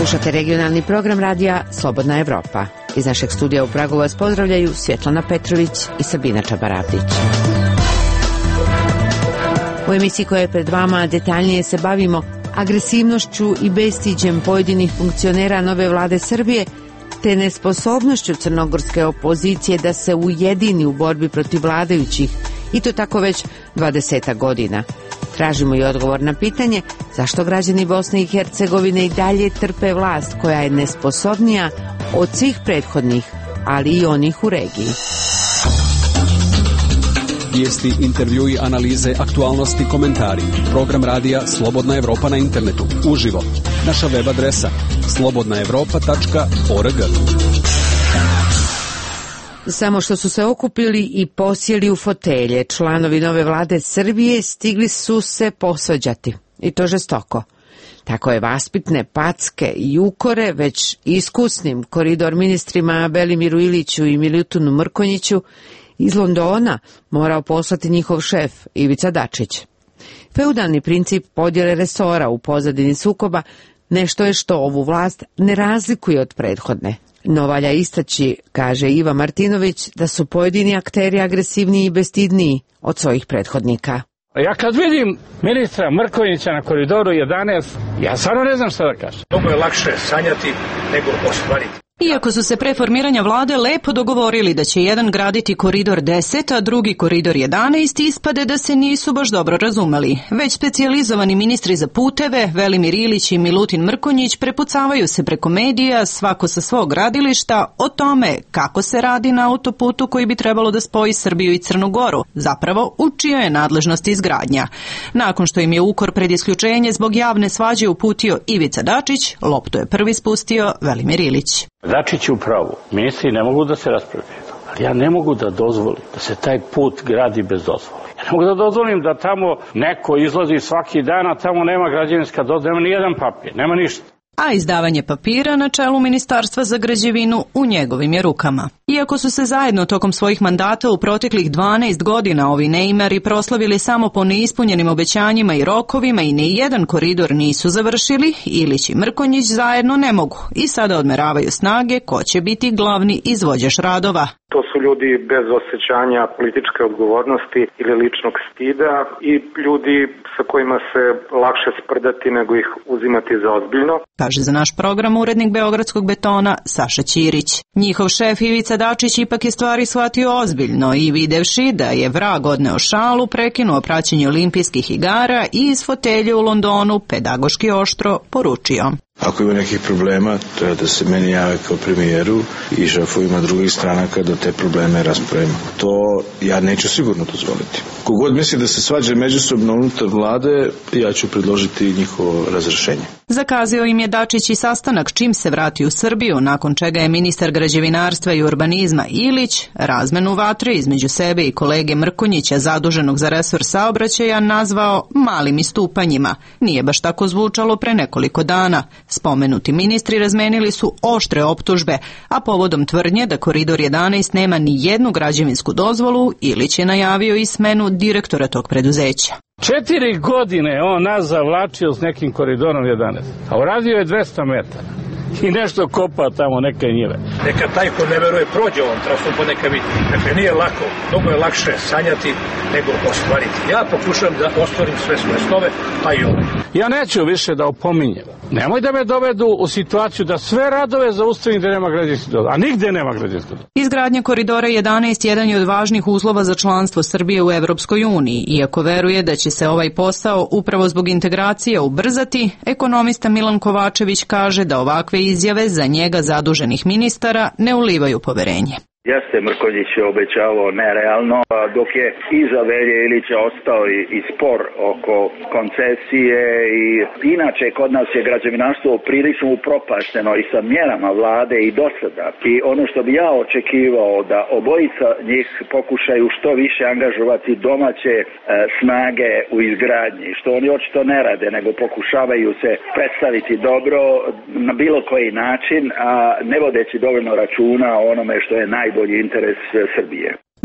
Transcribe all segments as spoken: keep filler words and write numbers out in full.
Slušate regionalni program radija Slobodna Evropa. Iz našeg studija u Pragu vas pozdravljaju Svjetlana Petrović i Sabina Čabaradić. U emisiji koja je pred vama detaljnije se bavimo agresivnošću i bestiđem pojedinih funkcionera nove vlade Srbije, te nesposobnošću crnogorske opozicije da se ujedini u borbi protiv vladajućih, i to tako već dvadesetak godina. Tražimo i odgovor na pitanje zašto građani Bosne i Hercegovine i dalje trpe vlast koja je nesposobnija od svih prethodnih, ali i onih u regiji. Vijesti, intervjui, analize, aktualnosti, komentari. Program radija Slobodna Evropa na internetu, uživo. Naša web adresa slobodna evropa tačka org. Samo što su se okupili i posjeli u fotelje, članovi nove vlade Srbije stigli su se posvađati, i to žestoko. Tako je vaspitne packe i ukore već iskusnim koridor ministrima Belimiru Iliću i Milutinu Mrkonjiću iz Londona morao poslati njihov šef Ivica Dačić. Feudalni princip podjele resora u pozadini sukoba nešto je što ovu vlast ne razlikuje od prethodne. No valja istaći, kaže Iva Martinović, da su pojedini akteri agresivniji i bestidniji od svojih prethodnika. Ja kad vidim ministra Mrkonjića na koridoru jedanaest, ja stvarno ne znam šta da kažem. Mnogo je lakše sanjati nego ostvariti. Iako su se pre formiranja vlade lepo dogovorili da će jedan graditi koridor deset, a drugi koridor jedanaest, ispade da se nisu baš dobro razumeli. Već specijalizovani ministri za puteve, Velimir Ilić i Milutin Mrkonjić, prepucavaju se preko medija, svako sa svog gradilišta, o tome kako se radi na autoputu koji bi trebalo da spoji Srbiju i Crnu Goru, zapravo u čijoj je nadležnosti izgradnja. Nakon što im je ukor pred isključenje zbog javne svađe uputio Ivica Dačić, loptu je prvi spustio Velimir Ilić. Dačić je u pravu. Ministri ne mogu da se raspravljaju, ali ja ne mogu da dozvolim da se taj put gradi bez dozvole. Ja ne mogu da dozvolim da tamo neko izlazi svaki dan, a tamo nema građevinska dozvola, nema ni jedan papir, nema ništa. A izdavanje papira na čelu Ministarstva za građevinu u njegovim je rukama. Iako su se zajedno tokom svojih mandata u proteklih dvanaest godina ovi neimari proslavili samo po neispunjenim obećanjima i rokovima i ni jedan koridor nisu završili, Ilić i Mrkonjić zajedno ne mogu i sada odmeravaju snage ko će biti glavni izvođač radova. To su ljudi bez osjećanja političke odgovornosti ili ličnog stida i ljudi sa kojima se lakše sprdati nego ih uzimati za ozbiljno. Kaže za naš program urednik Beogradskog betona Saša Ćirić. Njihov šef Ivica Dačić ipak je stvari shvatio ozbiljno i videvši da je vrag odneo šalu, prekinuo praćenje olimpijskih igara i iz fotelje u Londonu pedagoški oštro poručio. Ako ima nekih problema, treba da se meni jave kao premijeru i šefovima drugih stranaka da te probleme raspravimo. To ja neću sigurno dozvoliti. Kogod misli da se svađa međusobno unutar vlade, ja ću predložiti njihovo razrešenje. Zakazio im je Dačić i sastanak čim se vrati u Srbiju, nakon čega je ministar građevinarstva i urbanizma Ilić razmenu vatre između sebe i kolege Mrkonjića zaduženog za resor saobraćaja nazvao malim istupanjima. Nije baš tako zvučalo pre nekoliko dana. Spomenuti ministri razmenili su oštre optužbe, a povodom tvrdnje da koridor jedanaest nema ni jednu građevinsku dozvolu, Ilić je najavio i smenu direktora tog preduzeća. Četiri godine on nas zavlačio s nekim koridorom jedanaest, a uradio je dvesta metara. I nešto kopa tamo neke njive. Neka taj ko ne veruje prođe ovom trasom pa neka vidi. Dakle, nije lako, mnogo je lakše sanjati nego ostvariti. Ja pokušam da ostvarim sve svoje snove, pa i ovo. Ja neću više da opominjem. Nemoj da me dovedu u situaciju da sve radove zaustavim da nema građevinskih dozvola, a nigde nema građevinskih dozvola. Izgradnja koridora jedanaest jedan je od važnih uslova za članstvo Srbije u Evropskoj uniji. Iako veruje da će se ovaj posao upravo zbog integracije ubrzati, ekonomista Milan Kovačević kaže da ovakve izjave za njega zaduženih ministara ne ulivaju poverenje. Jeste, Mrkonjić je obećavao nerealno, dok je iza Velje Ilića ostao i, i spor oko koncesije i inače kod nas je građevinarstvo prilično upropašteno i sa mjerama vlade i do sada. I ono što bi ja očekivao da obojica njih pokušaju što više angažovati domaće e, snage u izgradnji, što oni očito ne rade, nego pokušavaju se predstaviti dobro na bilo koji način, a ne vodeći dovoljno računa o onome što je najbolji interes Srbije.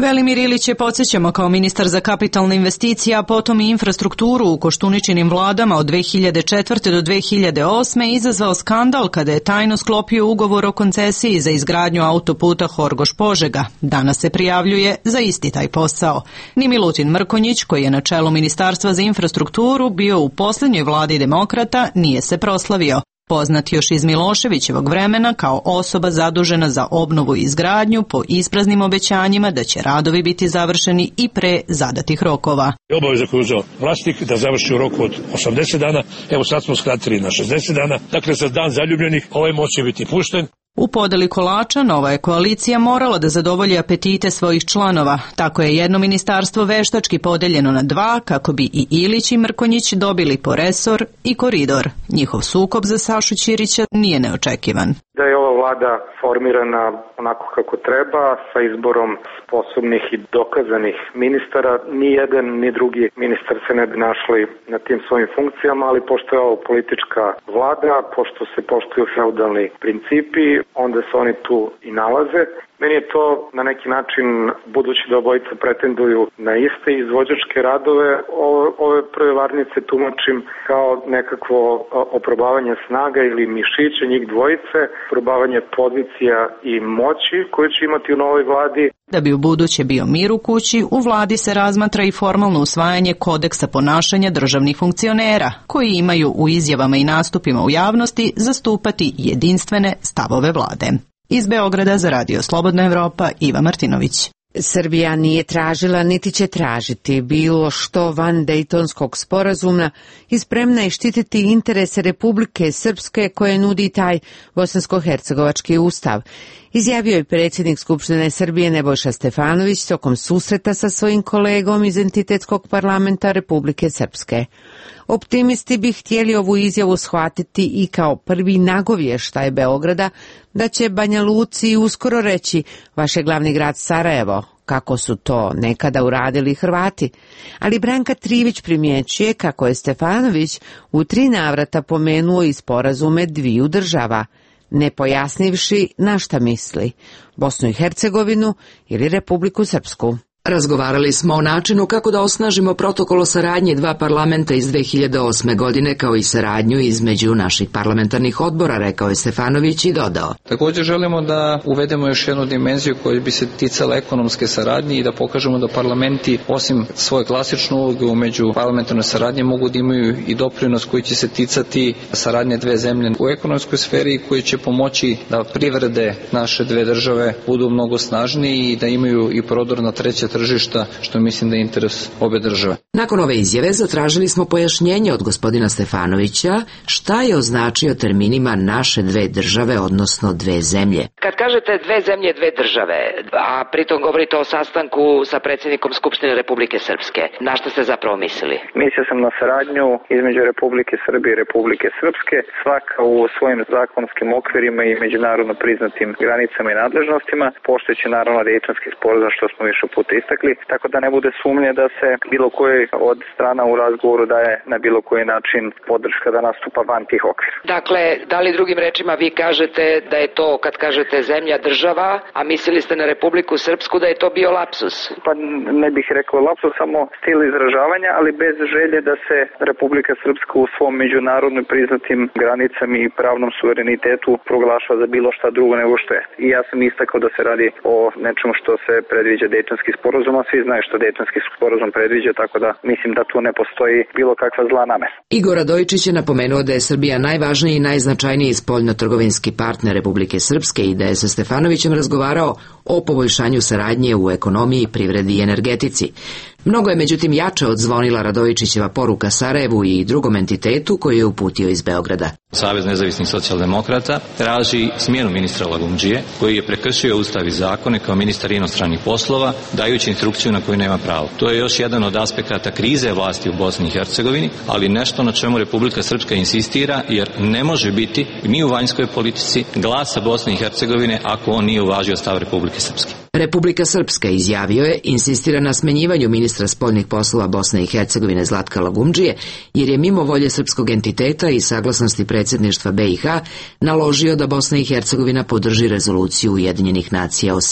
Velimir Ilić je, podsjećamo, kao ministar za kapitalne investicije, a potom i infrastrukturu u Koštuničinim vladama od dve hiljade četvrte do dve hiljade osme izazvao skandal kada je tajno sklopio ugovor o koncesiji za izgradnju autoputa Horgoš-Požega. Danas se prijavljuje za isti taj posao. Ni Milutin Mrkonjić, koji je na čelu Ministarstva za infrastrukturu bio u posljednjoj vladi demokrata, nije se proslavio. Poznat još iz Miloševićevog vremena kao osoba zadužena za obnovu i izgradnju po ispraznim obećanjima da će radovi biti završeni i pre zadatih rokova. Obaveza koju je uzeo vlasnik da završi u roku od osamdeset dana, evo sad smo skratili na šezdeset dana, dakle za dan zaljubljenih ovaj most će biti pušten. U podeli kolača nova je koalicija morala da zadovolji apetite svojih članova. Tako je jedno ministarstvo veštački podeljeno na dva kako bi i Ilić i Mrkonjić dobili po resor i koridor. Njihov sukob za Sašu Ćirića nije neočekivan. Da je ova vlada formirana onako kako treba, sa izborom sposobnih i dokazanih ministara, ni jedan ni drugi ministar se ne bi našli na tim svojim funkcijama, ali pošto je ovo politička vlada, pošto se poštuju feudalni principi, onda se oni tu i nalaze. Meni je to na neki način, budući da obojica pretenduju na iste izvođačke radove, ove prve varnice tumačim kao nekakvo oprobavanje snaga ili mišića njih dvojice, oprobavanje pozicija i moći koje će imati u novoj vladi. Da bi u buduće bio mir u kući, u vladi se razmatra i formalno usvajanje kodeksa ponašanja državnih funkcionera, koji imaju u izjavama i nastupima u javnosti zastupati jedinstvene stavove vlade. Iz Beograda za Radio Slobodna Evropa, Iva Martinović. Srbija nije tražila niti će tražiti bilo što van Dejtonskog sporazuma i spremna je štititi interese Republike Srpske koje nudi taj bosansko-hercegovački ustav, izjavio je predsjednik Skupštine Srbije Nebojša Stefanović tokom susreta sa svojim kolegom iz entitetskog parlamenta Republike Srpske. Optimisti bi htjeli ovu izjavu shvatiti i kao prvi nagovještaj Beograda da će Banja Luci uskoro reći vaš je glavni grad Sarajevo, kako su to nekada uradili Hrvati. Ali Branka Trivić primjećuje kako je Stefanović u tri navrata pomenuo i sporazume dviju država, ne pojasnivši na šta misli, Bosnu i Hercegovinu ili Republiku Srpsku. Razgovarali smo o načinu kako da osnažimo protokol o saradnji dva parlamenta iz dve hiljade osme godine, kao i saradnju između naših parlamentarnih odbora, rekao je Stefanović i dodao. Također želimo da uvedemo još jednu dimenziju koja bi se ticala ekonomske saradnje i da pokažemo da parlamenti, osim svoje klasične uloge u među parlamentarnoj saradnje, mogu da imaju i doprinos koji će se ticati saradnje dve zemlje u ekonomskoj sferi, koji će pomoći da privrede naše dve države budu mnogo snažniji i da imaju i prodor na treće tržišta, što mislim da je interes obe države. Nakon ove izjave zatražili smo pojašnjenje od gospodina Stefanovića šta je označio terminima naše dve države, odnosno dve zemlje. Kad kažete dve zemlje, dve države, a pritom govorite o sastanku sa predsjednikom Skupštine Republike Srpske, na što ste zapravo mislili? Mislio sam na saradnju između Republike Srbije i Republike Srpske, svaka u svojim zakonskim okvirima i međunarodno priznatim granicama i nadležnostima, poštujući naravno Dejtonski sporazum, što smo više puta istakli, tako da ne bude sumnje da se bilo koji od strana u razgovoru daje na bilo koji način podrška da nastupa van tih okvira. Dakle, da li drugim rečima vi kažete da je to, kad kažete zemlja država, a mislili ste na Republiku Srpsku, da je to bio lapsus? Pa ne bih rekao lapsus, samo stil izražavanja, ali bez želje da se Republika Srpska u svom međunarodno priznatim granicama i pravnom suverenitetu proglašava za bilo šta drugo nego što je. I ja sam istakao da se radi o nečemu što se predviđa Dejtonski sporazum, a svi znaju što Dejtonski sporazum predviđa, tako da mislim da tu ne postoji bilo kakva zla namera. Igor Radojičić je napomenuo da je Srbija najvažniji i najznačajniji spoljno-trgovinski partner Republike Srpske i da je sa Stefanovićem razgovarao o poboljšanju saradnje u ekonomiji, privredi i energetici. Mnogo je međutim jače odzvonila Radojičićeva poruka Sarajevu i drugom entitetu koji je uputio iz Beograda. Savez nezavisnih socijaldemokrata traži smjenu ministra Lagumdžije, koji je prekršio ustav i zakone kao ministar inostranih poslova, dajući instrukciju na koju nema pravo. To je još jedan od aspekata krize vlasti u Bosni i Hercegovini, ali nešto na čemu Republika Srpska insistira, jer ne može biti ni u vanjskoj politici glasa Bosne i Hercegovine ako on nije uvažio stav Republike Srpske. Republika Srpska, izjavio je, insistira na smenjivanju ministra spoljnih poslova Bosne i Hercegovine Zlatka Lagumdžije, jer je mimo volje srpskog entiteta i saglasnosti predsjedništva B i H naložio da Bosna i Hercegovina podrži rezoluciju Ujedinjenih nacija o Siriji.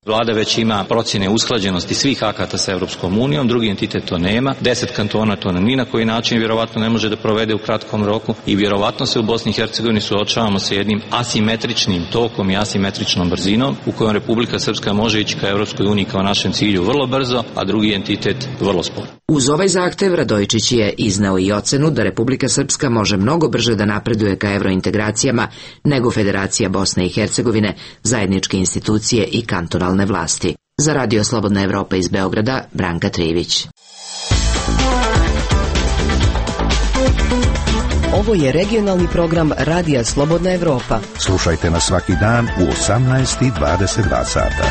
Vlada već ima procjene usklađenosti svih akata sa Europskom unijom, drugi entitet to nema, deset kantona to ni na koji način vjerovatno ne može da provede u kratkom roku i vjerovatno se u Bosni i Hercegovini suočavamo sa jednim asimetričnim tokom i asimetričnom brzinom u kojom Republika Srpska može ići ka Europskoj uniji kao našem cilju vrlo brzo, a drugi entitet vrlo sporo. Uz ovaj zahtev Radojičić je iznao i ocenu da Republika Srpska može mnogo brže da napreduje ka evrointegracijama nego Federacija Bosne i Hercegovine, zajedničke institucije i kantonalne vlasti. Za Radio Slobodna Evropa iz Beograda, Branka Trivić. Ovo je regionalni program Radija Slobodna Evropa. Slušajte nas svaki dan u osamnaest i dvadeset dva sata.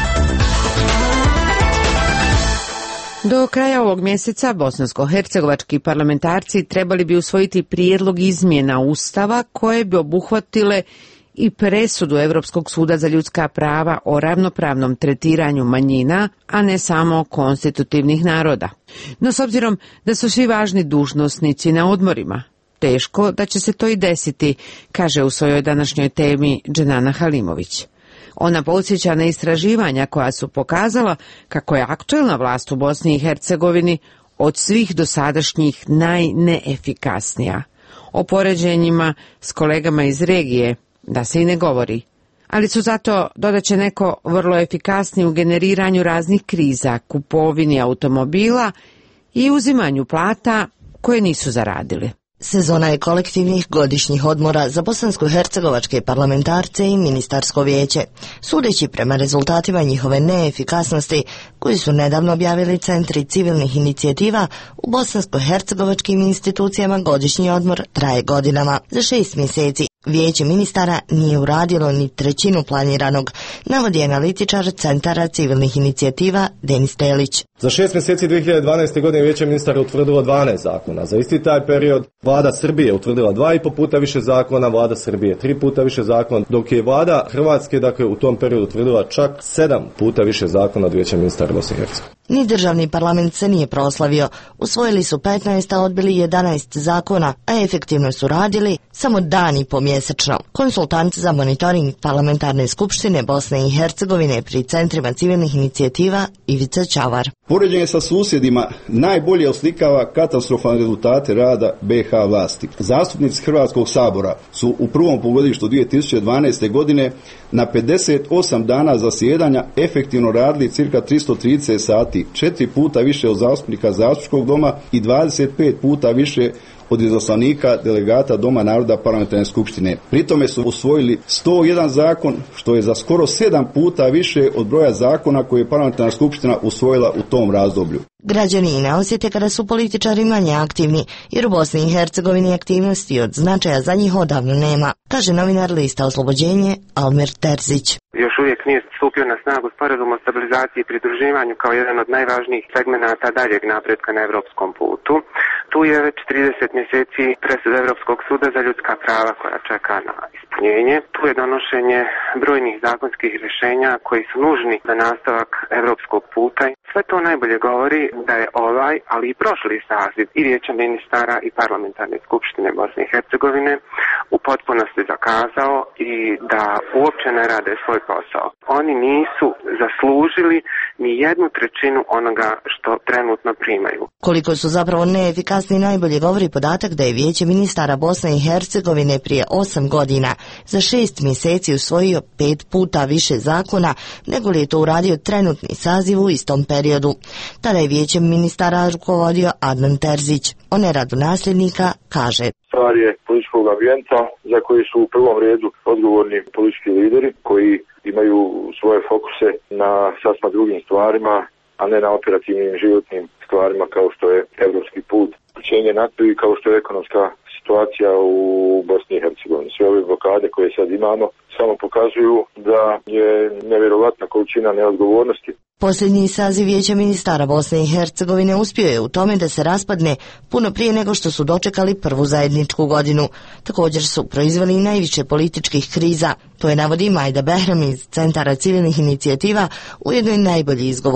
Do kraja ovog mjeseca bosansko-hercegovački parlamentarci trebali bi usvojiti prijedlog izmjena Ustava koje bi obuhvatile i presudu Europskog suda za ljudska prava o ravnopravnom tretiranju manjina, a ne samo konstitutivnih naroda. No s obzirom da su svi važni dužnosnici na odmorima, teško da će se to i desiti, kaže u svojoj današnjoj temi Dženana Halimović. Ona podsjeća na istraživanja koja su pokazala kako je aktuelna vlast u Bosni i Hercegovini od svih dosadašnjih najneefikasnija. O poređenjima s kolegama iz regije da se i ne govori, ali su zato, dodaće neko, vrlo efikasni u generiranju raznih kriza, kupovini automobila i uzimanju plata koje nisu zaradili. Sezona je kolektivnih godišnjih odmora za bosansko-hercegovačke parlamentarce i ministarsko vijeće. Sudeći prema rezultatima njihove neefikasnosti, koji su nedavno objavili centri civilnih inicijativa, u bosansko-hercegovačkim institucijama godišnji odmor traje godinama. Za šest mjeseci Vijeće ministara nije uradilo ni trećinu planiranog, navodi analitičar Centara civilnih inicijativa Denis Telić. Za šest mjeseci dvije hiljade dvanaeste. godine Vijeće ministara utvrdilo dvanaest zakona. Za isti taj period Vlada Srbije utvrdila dva i po puta više zakona, Vlada Srbije tri puta više zakona, dok je Vlada Hrvatske dakle u tom periodu utvrdila čak sedam puta više zakona od Vijeća ministara Bosne i Hercegovine. Ni državni parlament se nije proslavio. Usvojili su petnaest, a odbili jedanaest zakona, a efektivno su radili samo dan i po mjesečno. Konsultant za monitoring parlamentarne skupštine Bosne i Hercegovine pri centrima civilnih inicijativa Ivica Čavar. Poređenje sa susjedima najbolje oslikava katastrofalne rezultate rada be ha vlasti. Zastupnici Hrvatskog sabora su u prvom polugodištu dvije tisuće dvanaeste. godine na pedeset osam dana zasjedanja efektivno radili cirka tristo trideset sati, četiri puta više od zastupnika zastupničkog doma i dvadeset pet puta više od izaslanika delegata Doma naroda parlamentarne skupštine. Pri tome su usvojili sto jedan zakon, što je za skoro sedam puta više od broja zakona koje je parlamentarna skupština usvojila u tom razdoblju. Građani i ne osjete kada su političari manje aktivni, jer u Bosni i Hercegovini aktivnosti od značaja za njih odavno nema, kaže novinar lista Oslobođenje Almir Terzić. Još uvijek nije stupio na snagu sporazum o stabilizaciji i pridruživanju kao jedan od najvažnijih segmenata daljeg napretka na evropskom putu. Tu je već trideset mjeseci presuda Europskog suda za ljudska prava koja čeka na ispunjenje. Tu je donošenje brojnih zakonskih rješenja koji su nužni za nastavak evropskog puta. Sve to najbolje govori da je ovaj, ali i prošli saziv i Vijeća ministara i parlamentarne skupštine Bosne i Hercegovine u potpunosti zakazao i da uopće ne rade svoj posao. Oni nisu zaslužili ni jednu trećinu onoga što trenutno primaju. Koliko su zapravo neefikasni najbolje govori podatak da je Vijeće ministara Bosne i Hercegovine prije osam godina za šest mjeseci usvojio pet puta više zakona nego li je to uradio trenutni saziv u istom periodu. Tada je Vijećem ministara rukovodio Adnan Terzić. O neradu nasljednika kaže: Stvar je političkog ambijenta za koji su u prvom redu odgovorni politički lideri koji imaju svoje fokuse na sasma drugim stvarima, a ne na operativnim životnim stvarima kao što je evropski put, uključenje NATO i kao što je ekonomska situacija u Bosni i Hercegovini. Sve ove blokade koje sad imamo samo pokazuju da je nevjerovatna količina neodgovornosti. Posljednji saziv Vijeća ministara Bosne i Hercegovine uspio je u tome da se raspadne puno prije nego što su dočekali prvu zajedničku godinu. Također su proizveli najviše političkih kriza. To je navodi Majda Behram iz Centara civilnih inicijativa, ujedno i najbolji izgovor.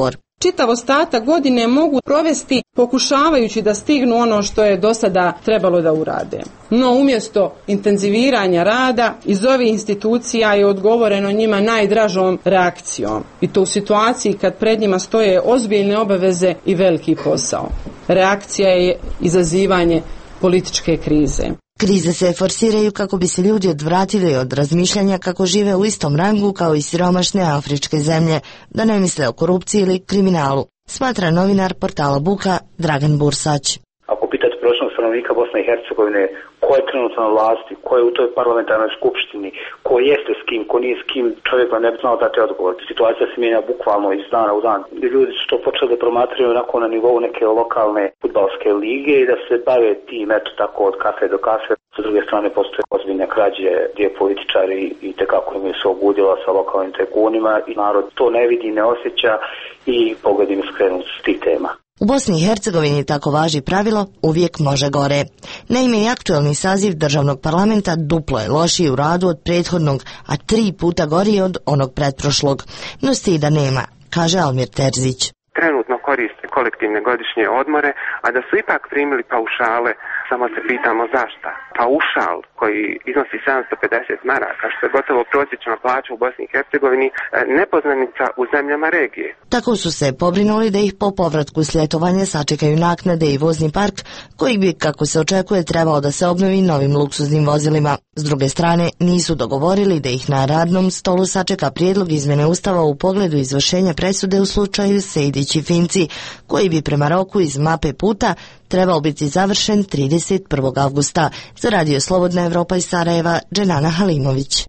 čitav ostatak godine mogu provesti pokušavajući da stignu ono što je do sada trebalo da urade. No umjesto intenziviranja rada iz ovih institucija je odgovoreno njima najdražom reakcijom. I to u situaciji kad pred njima stoje ozbiljne obaveze i veliki posao. Reakcija je izazivanje političke krize. Krize se forsiraju kako bi se ljudi odvratili od razmišljanja kako žive u istom rangu kao i siromašne afričke zemlje, da ne misle o korupciji ili kriminalu, smatra novinar portala Buka Dragan Bursać. Ako pitate prosječnog stanovnika Bosne i Hercegovine ko je trenutno na vlasti, ko je u toj parlamentarnoj skupštini, ko jeste s kim, ko nije s kim, čovjek vam ne bi znao dati odgovor. Situacija se mijenja bukvalno iz dana u dan. Ljudi su to počeli da promatraju onako na nivou neke lokalne fudbalske lige i da se bave tim, eto tako, od kafe do kafe. Sa druge strane postoje ozbiljne krađe gdje političari i tekako imaju se obudila sa lokalnim tajkunima i narod to ne vidi, ne osjeća i pogled im skrenu s tih tema. U Bosni i Hercegovini tako važi pravilo uvijek može gore. Naime, i aktualni saziv državnog parlamenta duplo je lošiji u radu od prethodnog, a tri puta gori od onog pretprošlog. No stida nema, kaže Almir Terzić. Trenutno koriste kolektivne godišnje odmore, a da su ipak primili paušale, samo se pitamo zašto. Paušal koji iznosi sedamsto pedeset maraka, što je gotovo prosječna plaća u Bosni i Hercegovini, nepoznanica u zemljama regije. Tako su se pobrinuli da ih po povratku s ljetovanja sačekaju naknade i vozni park, koji bi, kako se očekuje, trebao da se obnovi novim luksuznim vozilima. S druge strane, nisu dogovorili da ih na radnom stolu sačeka prijedlog izmjene ustava u pogledu izvršenja presude u slučaju Sejdić i Finci, koji bi prema roku iz mape puta trebao biti završen trideset prvog avgusta. Za radio Slobodna Evropa iz Sarajeva, Dženana Halimović.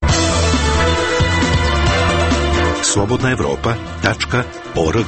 slobodna evropa tačka org.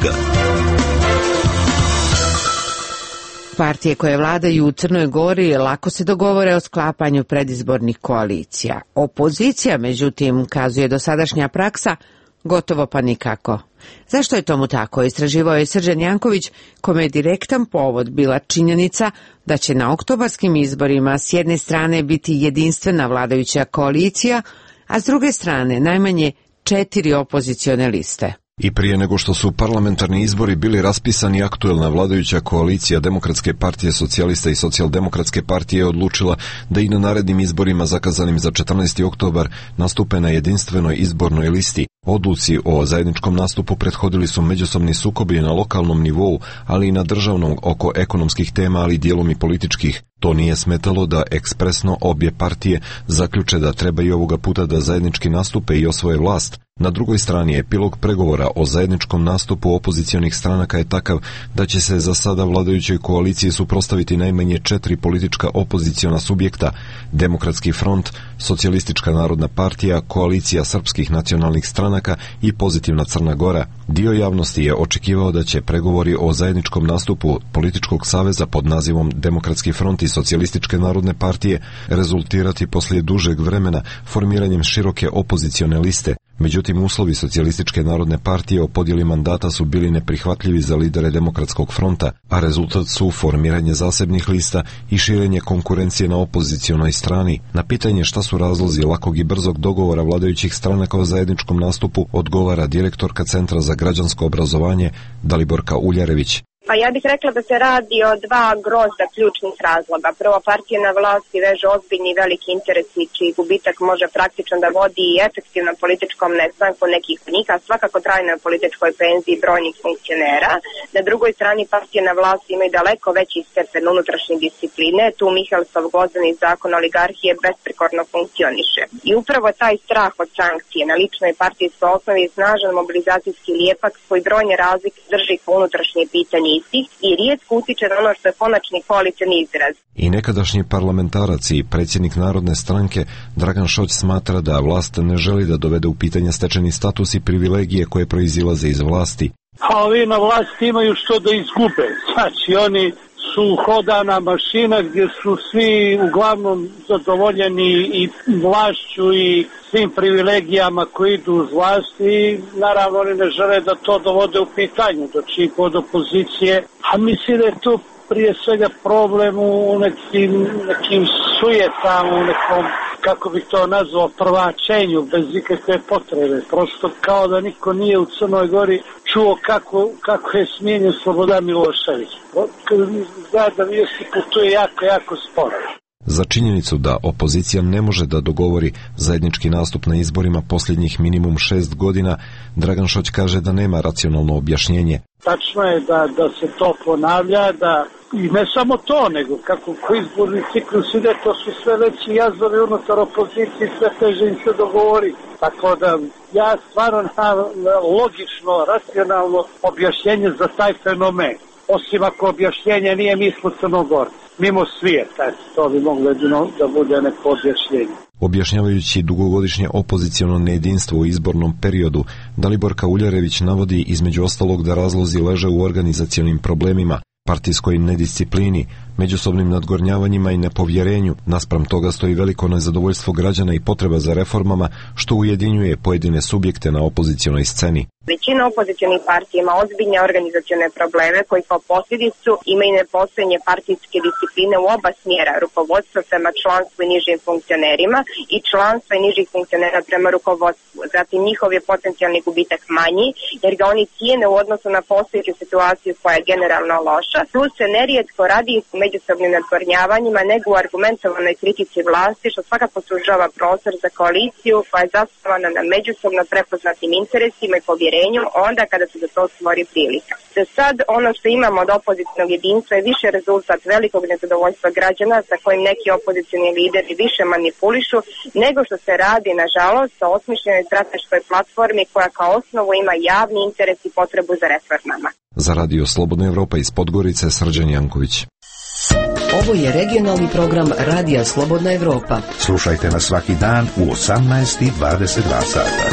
Partije koje vladaju u Crnoj Gori lako se dogovore o sklapanju predizbornih koalicija. Opozicija, međutim, kazuje dosadašnja praksa, gotovo pa nikako. Zašto je tomu tako? Istraživao je Srđan Janković, kome je direktan povod bila činjenica da će na oktobarskim izborima s jedne strane biti jedinstvena vladajuća koalicija, a s druge strane najmanje četiri opozicione liste. I prije nego što su parlamentarni izbori bili raspisani, aktuelna vladajuća koalicija Demokratske partije socijalista i Socijaldemokratske partije je odlučila da i na narednim izborima zakazanim za četrnaesti oktobar nastupe na jedinstvenoj izbornoj listi. Odluci o zajedničkom nastupu prethodili su međusobni sukobi na lokalnom nivou, ali i na državnom oko ekonomskih tema, ali dijelom i političkih. To nije smetalo da ekspresno obje partije zaključe da treba i ovoga puta da zajednički nastupe i osvoje vlast. Na drugoj strani epilog pregovora o zajedničkom nastupu opozicionih stranaka je takav da će se za sada vladajućoj koaliciji suprotstaviti najmanje četiri politička opoziciona subjekta: Demokratski front, Socijalistička narodna partija, Koalicija srpskih nacionalnih stranaka i Pozitivna Crna Gora. Dio javnosti je očekivao da će pregovori o zajedničkom nastupu političkog saveza pod nazivom Demokratski front i Socijalističke narodne partije rezultirati poslije dužeg vremena formiranjem široke opozicione liste. Međutim, uslovi Socijalističke narodne partije o podjeli mandata su bili neprihvatljivi za lidere Demokratskog fronta, a rezultat su formiranje zasebnih lista i širenje konkurencije na opozicionoj strani. Na pitanje šta su razlozi lakog i brzog dogovora vladajućih stranaka o zajedničkom nastupu odgovara direktorka Centra za građansko obrazovanje Daliborka Uljarević. Pa ja bih rekla da se radi o dva grozda ključnih razloga. Prvo, partije na vlasti veže ozbiljni i veliki interesi čiji gubitak može praktično da vodi i efektivnom političkom nestanku nekih njih, a svakako trajnoj političkoj penziji brojnih funkcionera. Na drugoj strani partije na vlasti imaju daleko veći stepen unutrašnje discipline. Tu Mihelsov gvozdeni zakon oligarhije besprekorno funkcioniše. I upravo taj strah od sankcije na ličnoj partijskoj osnovi je snažan mobilizacijski lijepak koji brojne razlike drži po unutrašnje pitanje i rijetko utiče na ono što je konačni koalicioni izraz. I nekadašnji parlamentarac i predsjednik Narodne stranke Dragan Šoć smatra da vlast ne želi da dovede u pitanje stečeni status i privilegije koje proizilaze iz vlasti. A ovi na vlasti imaju što da izgube. Znači, oni su hodana mašina gdje su svi uglavnom zadovoljeni i vlašću i svim privilegijama koji idu uz vlast i naravno oni ne žele da to dovode u pitanje, doći kod opozicije. A mislim da je to prije svega problem u nekim, nekim sujetama, u nekom, kako bih to nazvao, prvačenju bez ikakve potrebe. Prosto kao da niko nije u Crnoj Gori čuo kako, kako je smijenjen Slobodan Milošević. Kada mi zna da vijesti putuje jako, jako sporo. Za činjenicu da opozicija ne može da dogovori zajednički nastup na izborima posljednjih minimum šest godina, Dragan Šoć kaže da nema racionalno objašnjenje. Tačno je da, da se to ponavlja, da i ne samo to, nego kako ko izborni ciklus ide, to su sve veći jazovi unutar opozicije, sve teže im se dogovori. Tako da ja stvarno nemam logično, racionalno objašnjenje za taj fenomen. Osim ako objašnjenje nije mi smo Crnogorci, mimo svijeta, to bi moglo da bude neko objašnjenje. Objašnjavajući dugogodišnje opoziciono nejedinstvo u izbornom periodu, Daliborka Uljarević navodi između ostalog da razlozi leže u organizacionim problemima, partijskoj nedisciplini, međusobnim nadgornjavanjima i nepovjerenju. Naspram toga stoji veliko nezadovoljstvo građana i potreba za reformama, što ujedinjuje pojedine subjekte na opozicionoj sceni. Većina opozicionih partija ima ozbiljne organizacione probleme koji kao posljedicu imaju nepostojanje partijske discipline u oba smjera, rukovodstva prema članstvu i nižim funkcionerima i članstva i nižih funkcionera prema rukovodstvu. Zatim njihov je potencijalni gubitak manji jer ga oni cijene u odnosu na postojeću situaciju koja je generalno loša, plus se nerijetko radi s međusobnim nadgornjavanjima nego u argumentovanoj kritici vlasti, što svakako sužava prostor za koaliciju koja je zasnovana na međusobno prepoznatim interesima i povjerenju onda kada se za to stvori prilika. Za sad ono što imamo od opozicionog jedinstva je više rezultat velikog nezadovoljstva građana sa kojim neki opozicioni lideri više manipulišu nego što se radi, nažalost, sa osmišljenoj strateškoj platformi koja kao osnovu ima javni interes i potrebu za reformama. Za Radio Slobodna Evropa iz Podgorice, Srđan Janković. Ovo je regionalni program Radija Slobodna Evropa. Slušajte nas svaki dan u osamnaest i dvadeset dva sata.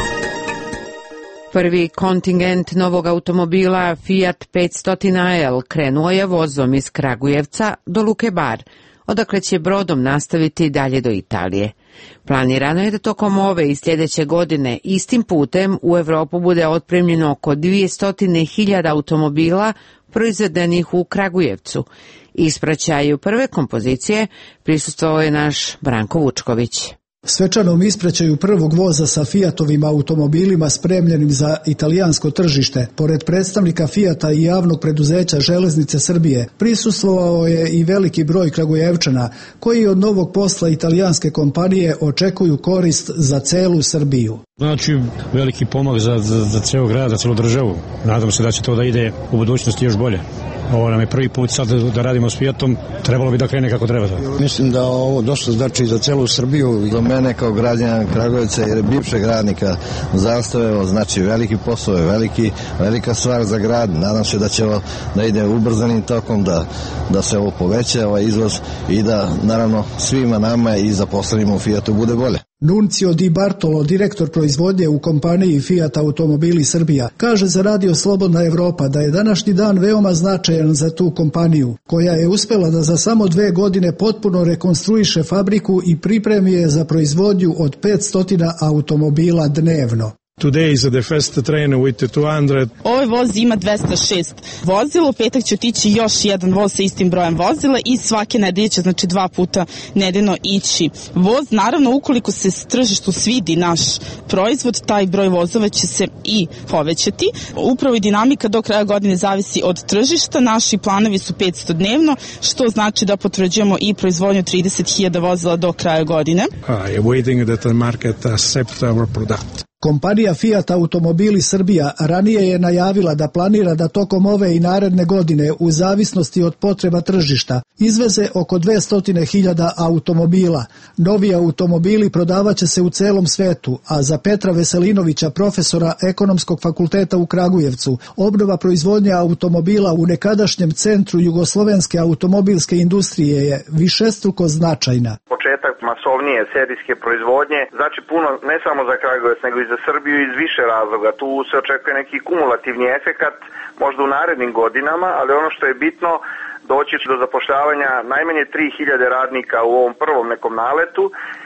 Prvi kontingent novog automobila Fiat petsto L krenuo je vozom iz Kragujevca do Luke Bar, odakle će brodom nastaviti dalje do Italije. Planirano je da tokom ove i sljedeće godine istim putem u Evropu bude otpremljeno oko dvjesto hiljada automobila proizvedenih u Kragujevcu. Ispraćaju prve kompozicije prisustvovao je naš Branko Vučković. Svečanom ispraćaju prvog voza sa Fiatovim automobilima spremljenim za italijansko tržište, pored predstavnika Fiata i javnog preduzeća Železnice Srbije, prisustvovao je i veliki broj Kragujevčana, koji od novog posla italijanske kompanije očekuju korist za celu Srbiju. Znači, veliki pomak za, za, za ceo grad, za celu državu. Nadam se da će to da ide u budućnosti još bolje. Ovo nam je prvi put sad da radimo s Fiatom, trebalo bi da krene kako treba. Mislim da ovo dosta znači za celu Srbiju. Za mene kao građana Kragujevca jer bivšeg radnika Zastave, znači veliki posao, veliki, velika stvar za grad. Nadam se da će ovo da ide ubrzanim tokom, da, da se ovo poveća, ovaj izvoz i da naravno svima nama i zaposlenima u Fiatu bude bolje. Nuncio Di Bartolo, direktor proizvodnje u kompaniji Fiat Automobili Srbija, kaže za Radio Slobodna Evropa da je današnji dan veoma značajan za tu kompaniju, koja je uspela da za samo dve godine potpuno rekonstruiše fabriku i pripremi je za proizvodnju od petsto automobila dnevno. Today is the first train with two hundred. Ovaj voz ima dvesta šest vozila, u petak će otići još jedan voz sa istim brojem vozila i svake nedelje će, znači dva puta nedeljno ići voz. Naravno, ukoliko se tržištu svidi naš proizvod, taj broj vozova će se i povećati. Upravo i dinamika do kraja godine zavisi od tržišta. Naši planovi su petsto dnevno, što znači da potvrđujemo i proizvodnju trideset hiljada vozila do kraja godine. I am waiting that the market accept our product. Kompanija Fiat Automobili Srbija ranije je najavila da planira da tokom ove i naredne godine, u zavisnosti od potreba tržišta, izveze oko dvjesto hiljada automobila. Novi automobili prodavaće se u celom svetu, a za Petra Veselinovića, profesora Ekonomskog fakulteta u Kragujevcu, obnova proizvodnje automobila u nekadašnjem centru jugoslovenske automobilske industrije je višestruko značajna. Početak masovnije serijske proizvodnje znači puno ne samo za Kragujevac nego i za Srbiju iz više razloga. Tu se očekuje neki kumulativni efekat možda u narednim godinama, ali ono što je bitno, doći do zapošljavanja najmanje tri hiljade radnika u ovom prvom nekom naletu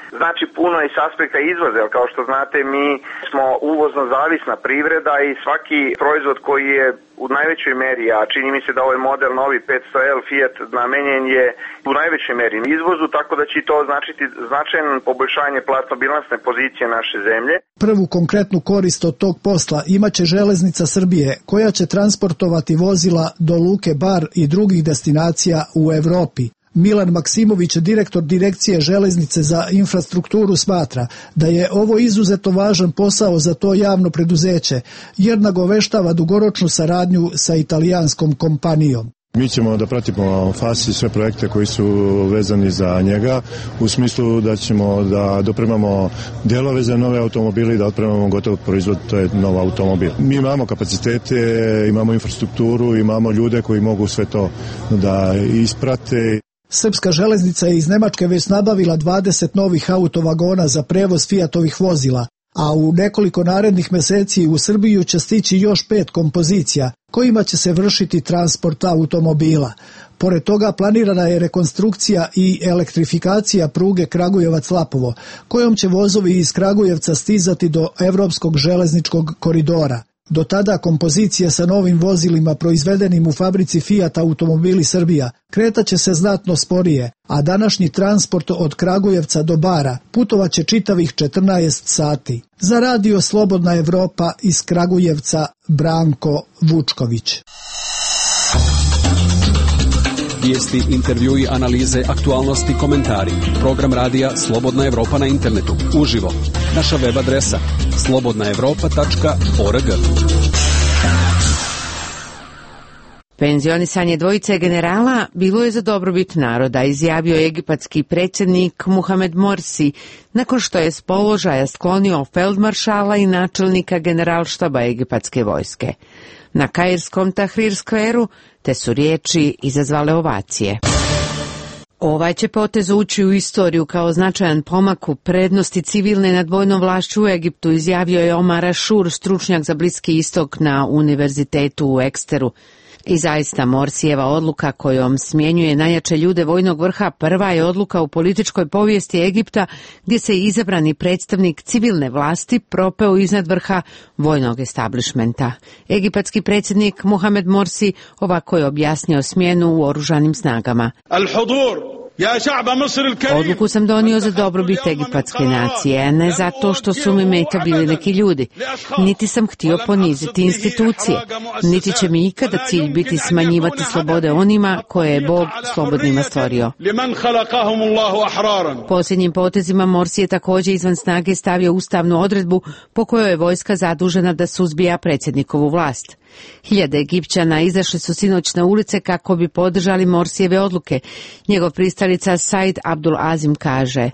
znači puno i s aspekta izvoza, jer kao što znate mi smo uvozno zavisna privreda i svaki proizvod koji je u najvećoj meri, a čini mi se da ovaj model novi petsto L Fiat namenjen je u najvećoj meri izvozu, tako da će to značiti značajno poboljšanje platno-bilansne pozicije naše zemlje. Prvu konkretnu korist od tog posla imaće Železnica Srbije, koja će transportovati vozila do Luke Bar i drugih destinacija u Evropi. Milan Maksimović, direktor Direkcije Železnice za infrastrukturu, smatra da je ovo izuzetno važan posao za to javno preduzeće, jer nagoveštava dugoročnu saradnju sa italijanskom kompanijom. Mi ćemo da pratimo F A S i sve projekte koji su vezani za njega, u smislu da ćemo da dopremamo delove za nove automobile i da otpremamo gotov proizvod, to je nov automobil. Mi imamo kapacitete, imamo infrastrukturu, imamo ljude koji mogu sve to da isprate. Srpska železnica je iz Nemačke već nabavila dvadeset novih autovagona za prevoz Fiatovih vozila, a u nekoliko narednih meseci u Srbiju će stići još pet kompozicija, kojima će se vršiti transport automobila. Pored toga planirana je rekonstrukcija i elektrifikacija pruge Kragujevac-Lapovo, kojom će vozovi iz Kragujevca stizati do Evropskog železničkog koridora. Do tada kompozicija sa novim vozilima proizvedenim u fabrici Fiat Automobili Srbija kretaće se znatno sporije, a današnji transport od Kragujevca do Bara putovaće čitavih četrnaest sati. Za radio Slobodna Evropa iz Kragujevca Branko Vučković. Vijesti, intervjui, analize, aktualnosti, komentari. Program radija Slobodna Evropa na internetu. Uživo. Naša web adresa slobodna evropa tačka org. Penzionisanje dvojice generala bilo je za dobrobit naroda, izjavio je egipatski predsjednik Muhamed Morsi, nakon što je s položaja sklonio feldmaršala i načelnika generalštaba egipatske vojske. Na kairskom Tahrir skveru te su riječi izazvale ovacije. Ovaj će potez ući u istoriju kao značajan pomak u prednosti civilne nad vojnom vlašću u Egiptu, izjavio je Omar Ashur, stručnjak za Bliski istok na Univerzitetu u Eksteru. I zaista Morsijeva odluka kojom smjenjuje najjače ljude vojnog vrha prva je odluka u političkoj povijesti Egipta gdje se izabrani predstavnik civilne vlasti propeo iznad vrha vojnog establishmenta. Egipatski predsjednik Muhamed Morsi ovako je objasnio smjenu u oružanim snagama. Odluku sam donio za dobrobit egipatske nacije, a ne zato što su mi meta bili neki ljudi. Niti sam htio poniziti institucije, niti će mi ikada cilj biti smanjivati slobode onima koje je Bog slobodnima stvorio. Posljednjim potezima Morsi je također izvan snage stavio ustavnu odredbu po kojoj je vojska zadužena da suzbija predsjednikovu vlast. Hiljade Egipćana izašli su sinoć na ulice kako bi podržali Morsijeve odluke. Njegov pristalica Said Abdul Azim kaže: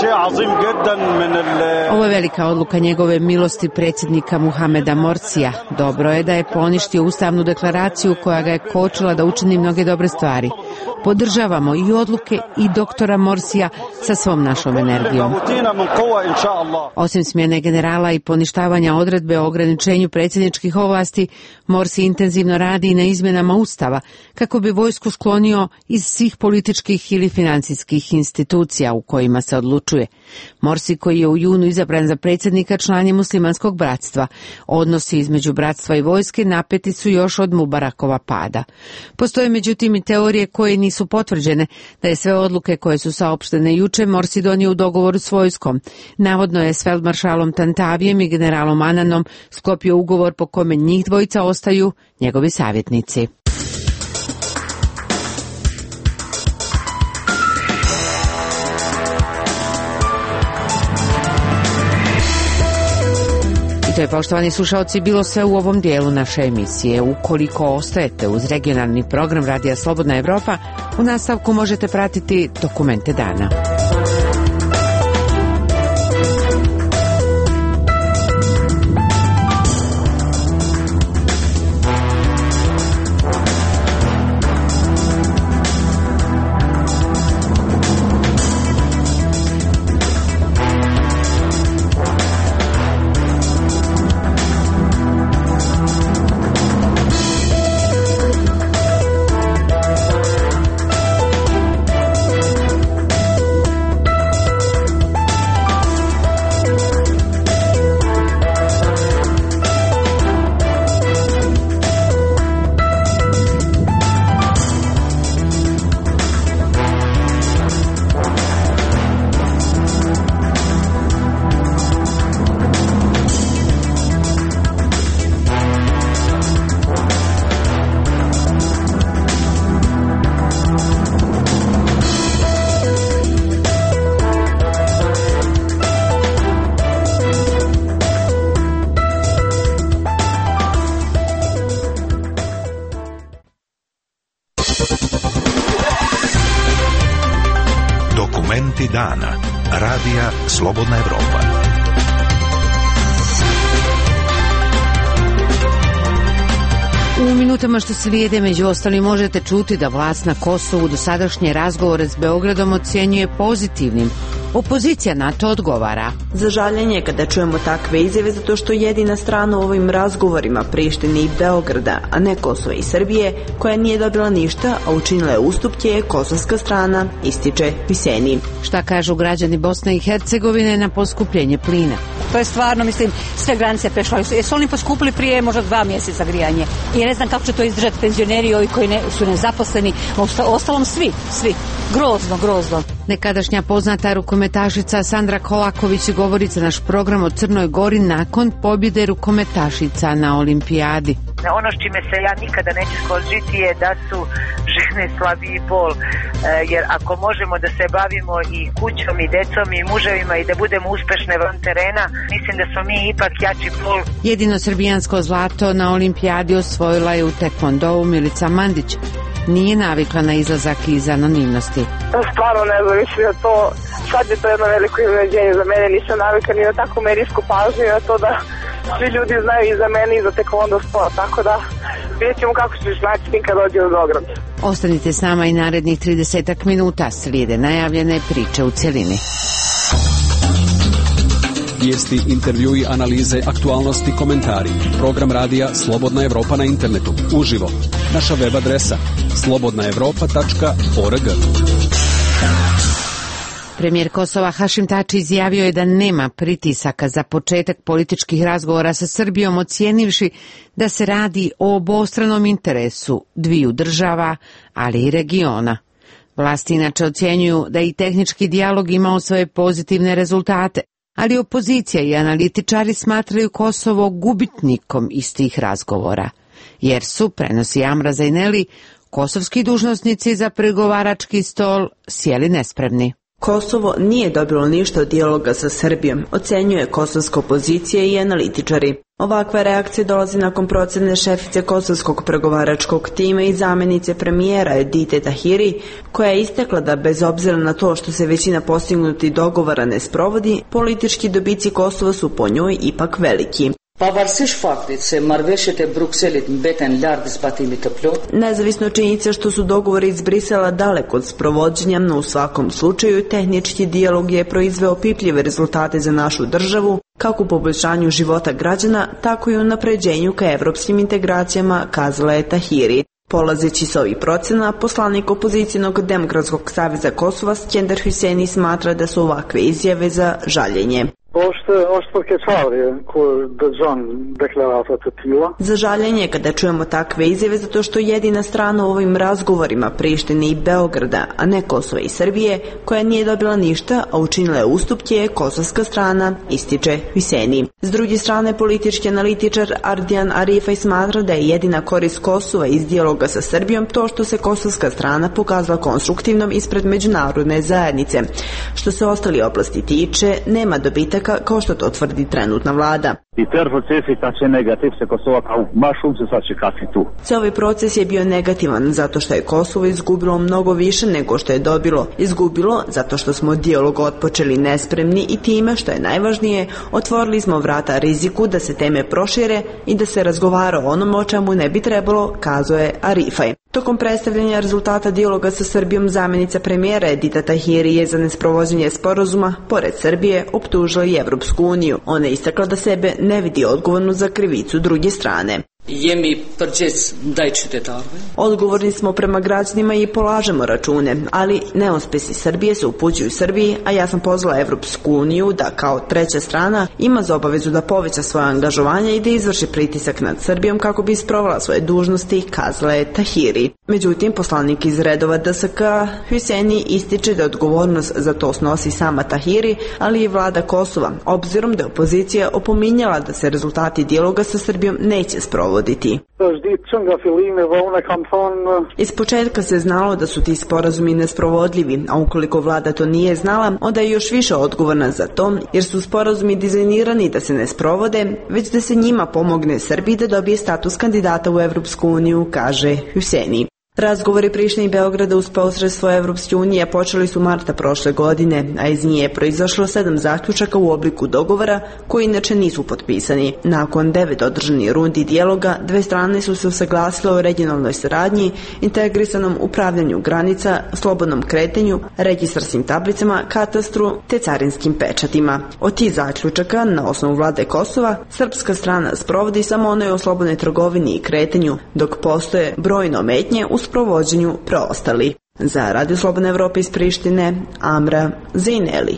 ovo je velika odluka njegove milosti predsjednika Muhameda Morsija. Dobro je da je poništio ustavnu deklaraciju koja ga je kočila da učini mnoge dobre stvari. Podržavamo i odluke i doktora Morsija sa svom našom energijom. Osim smjene generala i poništavanja odredbe o ograničenju predsjedničkih ovlasti, Morsi intenzivno radi i na izmjenama ustava kako bi vojsku sklonio iz svih političkih ili financijskih institucija u kojima se odlučuje. Morsi, koji je u junu izabran za predsjednika, član je muslimanskog bratstva. Odnosi između bratstva i vojske napeti su još od Mubarakova pada. Postoje međutim i teorije koje nisu potvrđene da je sve odluke koje su saopštene juče Morsi donio u dogovoru s vojskom. Navodno je s feldmaršalom Tantavijem i generalom Ananom sklopio ugovor po kome njih dvojica ostaju njegovi savjetnici. To je, poštovani slušalci, bilo sve u ovom dijelu naše emisije. Ukoliko ostajete uz regionalni program Radija Slobodna Evropa, u nastavku možete pratiti dokumente dana. Momenti dana. Radija Slobodna Evropa. U minutama što slijede među ostalim možete čuti da vlast na Kosovu dosadašnje razgovore s Beogradom ocjenjuje pozitivnim. Opozicija na to odgovara. Za žaljenje kada čujemo takve izjave zato što jedina strana u ovim razgovorima Prištine i Beograda, a ne Kosova i Srbije, koja nije dobila ništa, a učinila je ustupke, je kosovska strana, ističe Huseni. Šta kažu građani Bosne i Hercegovine na poskupljenje plina? To je stvarno, mislim, sve granice prešlo. Jesu oni poskupili prije možda dva mjeseca grijanje? I ne znam kako će to izdržati penzioneri, ovi koji ne, su nezaposleni, ostalom svi, svi. Grozno, grozno. Nekadašnja poznata rukometašica Sandra Kolaković govori za naš program o Crnoj Gori nakon pobjede rukometašica na olimpijadi. Ono s čime se ja nikada neću složiti je da su žene slabiji pol, jer ako možemo da se bavimo i kućom i decom i muževima i da budemo uspešne van terena, mislim da smo mi ipak jači pol. Jedino srbijansko zlato na olimpijadi osvojila je u tekvondou Milica Mandić. Nije navikla na izlazak iz anonimnosti. Stvarno ne znam, mislim da to, sad je to jedno veliko iznenađenje za mene, nisam navikla ni na takvu medijsku pažnju i na to da svi ljudi znaju i za mene i za tekvondo sport, tako da vidjet ćemo kako ćeš naći tim kad dođe u Beograd. Ostanite s nama i narednih tridesetak minuta, slijede najavljene priče u cjelini. Vijesti, intervjui, analize, aktualnosti, komentari. Program radija Slobodna Evropa na internetu. Uživo. Naša web adresa slobodna evropa tačka org. Premijer Kosova Hašim Tači izjavio je da nema pritisaka za početak političkih razgovora sa Srbijom, ocijenivši da se radi o obostranom interesu dviju država, ali i regiona. Vlasti inače ocjenjuju da i tehnički dijalog imao svoje pozitivne rezultate, ali opozicija i analitičari smatraju Kosovo gubitnikom iz tih razgovora, jer su, prenosi Amra Zajneli, kosovski dužnosnici za pregovarački stol sjeli nespremni. Kosovo nije dobilo ništa od dijaloga sa Srbijom, ocenjuje kosovska opozicija i analitičari. Ovakva reakcija dolazi nakon procjene šefice kosovskog pregovaračkog tima i zamjenice premijera Edite Tahiri, koja je istakla da bez obzira na to što se većina postignutih dogovora ne sprovodi, politički dobici Kosova su po njoj ipak veliki. Pavarësisht faktit se marrëveshjet e Brukselit mbeten larg zbatimit të plot. Nezavisno činjenica što su dogovori iz Brisela daleko od sprovođenja, no u svakom slučaju tehnički dijalog je proizveo pipljive rezultate za našu državu, kako u poboljšanju života građana, tako i u napređenju ka evropskim integracijama, kazala je Tahiri. Polazeći s ovih procena, poslanik opozicijnog Demokratskog saveza Kosova Skender Huseni smatra da su ovakve izjave za žaljenje. Za žaljenje kada čujemo takve izjave zato što jedina strana u ovim razgovorima Prištine i Beograda, a ne Kosova i Srbije, koja nije dobila ništa, a učinila je ustupke, je kosovska strana, ističe Huseni. S druge strane, politički analitičar Ardian Arifaj smatra da je jedina korist Kosova iz dijaloga sa Srbijom to što se kosovska strana pokazala konstruktivnom ispred međunarodne zajednice. Što se ostali oblasti tiče, nema dobitaka kao što to tvrdi trenutna vlada. Cijeli proces je bio negativan zato što je Kosovo izgubilo mnogo više nego što je dobilo. Izgubilo zato što smo dijalog otpočeli nespremni i time, što je najvažnije, otvorili smo vrata riziku da se teme prošire i da se razgovara o onom o čemu ne bi trebalo, kazuje Arifaj. Tokom predstavljanja rezultata dijaloga sa Srbijom, zamjenica premijera Edita Tahiri je za nesprovođenje sporazuma, pored Srbije, optužila i Evropsku uniju. Ona je istakla da sebe ne vidi odgovornu za krivicu druge strane. Jemi përgjegjës ndaj qytetarëve. Odgovorni smo prema građanima i polažemo račune, ali neuspesi Srbije se upućuju Srbiji, a ja sam pozvala Evropsku uniju da kao treća strana ima za obavezu da poveća svoje angažovanje i da izvrši pritisak nad Srbijom kako bi isprovala svoje dužnosti, kazala je Tahiri. Međutim, poslanik iz redova D S K Huseni ističe da odgovornost za to snosi sama Tahiri, ali i vlada Kosova, obzirom da je opozicija opominjala da se rezultati dijaloga sa Srbijom neće sprovoditi. Iz početka se znalo da su ti sporazumi nesprovodljivi, a ukoliko vlada to nije znala, onda je još više odgovorna za to, jer su sporazumi dizajnirani da se ne sprovode, već da se njima pomogne Srbiji da dobije status kandidata u Evropsku uniju, kaže Huseni. Razgovori Prištine i Beograda uz posredstvo Evropske unije počeli su marta prošle godine, a iz nje je proizašlo sedam zaključaka u obliku dogovora koji inače nisu potpisani. Nakon devet održanih rundi dijaloga, dve strane su se usaglasile o regionalnoj saradnji, integrisanom upravljanju granica, slobodnom kretanju, registarskim tablicama, katastru te carinskim pečatima. Od tih zaključaka, na osnovu vlade Kosova, srpska strana sprovodi samo onaj o slobodnoj trgovini i kretanju, dok postoje brojne ometnje u sprovođenju preostali. Za Radio Slobodna Evropa iz Prištine, Amra Zejneli.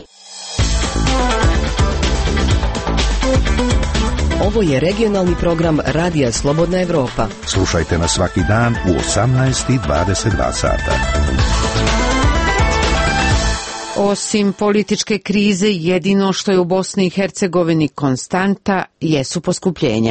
Ovo je regionalni program Radija Slobodna Evropa. Slušajte nas svaki dan u osamnaest i dvadeset dva sata. Osim političke krize, jedino što je u Bosni i Hercegovini konstanta jesu poskupljenja.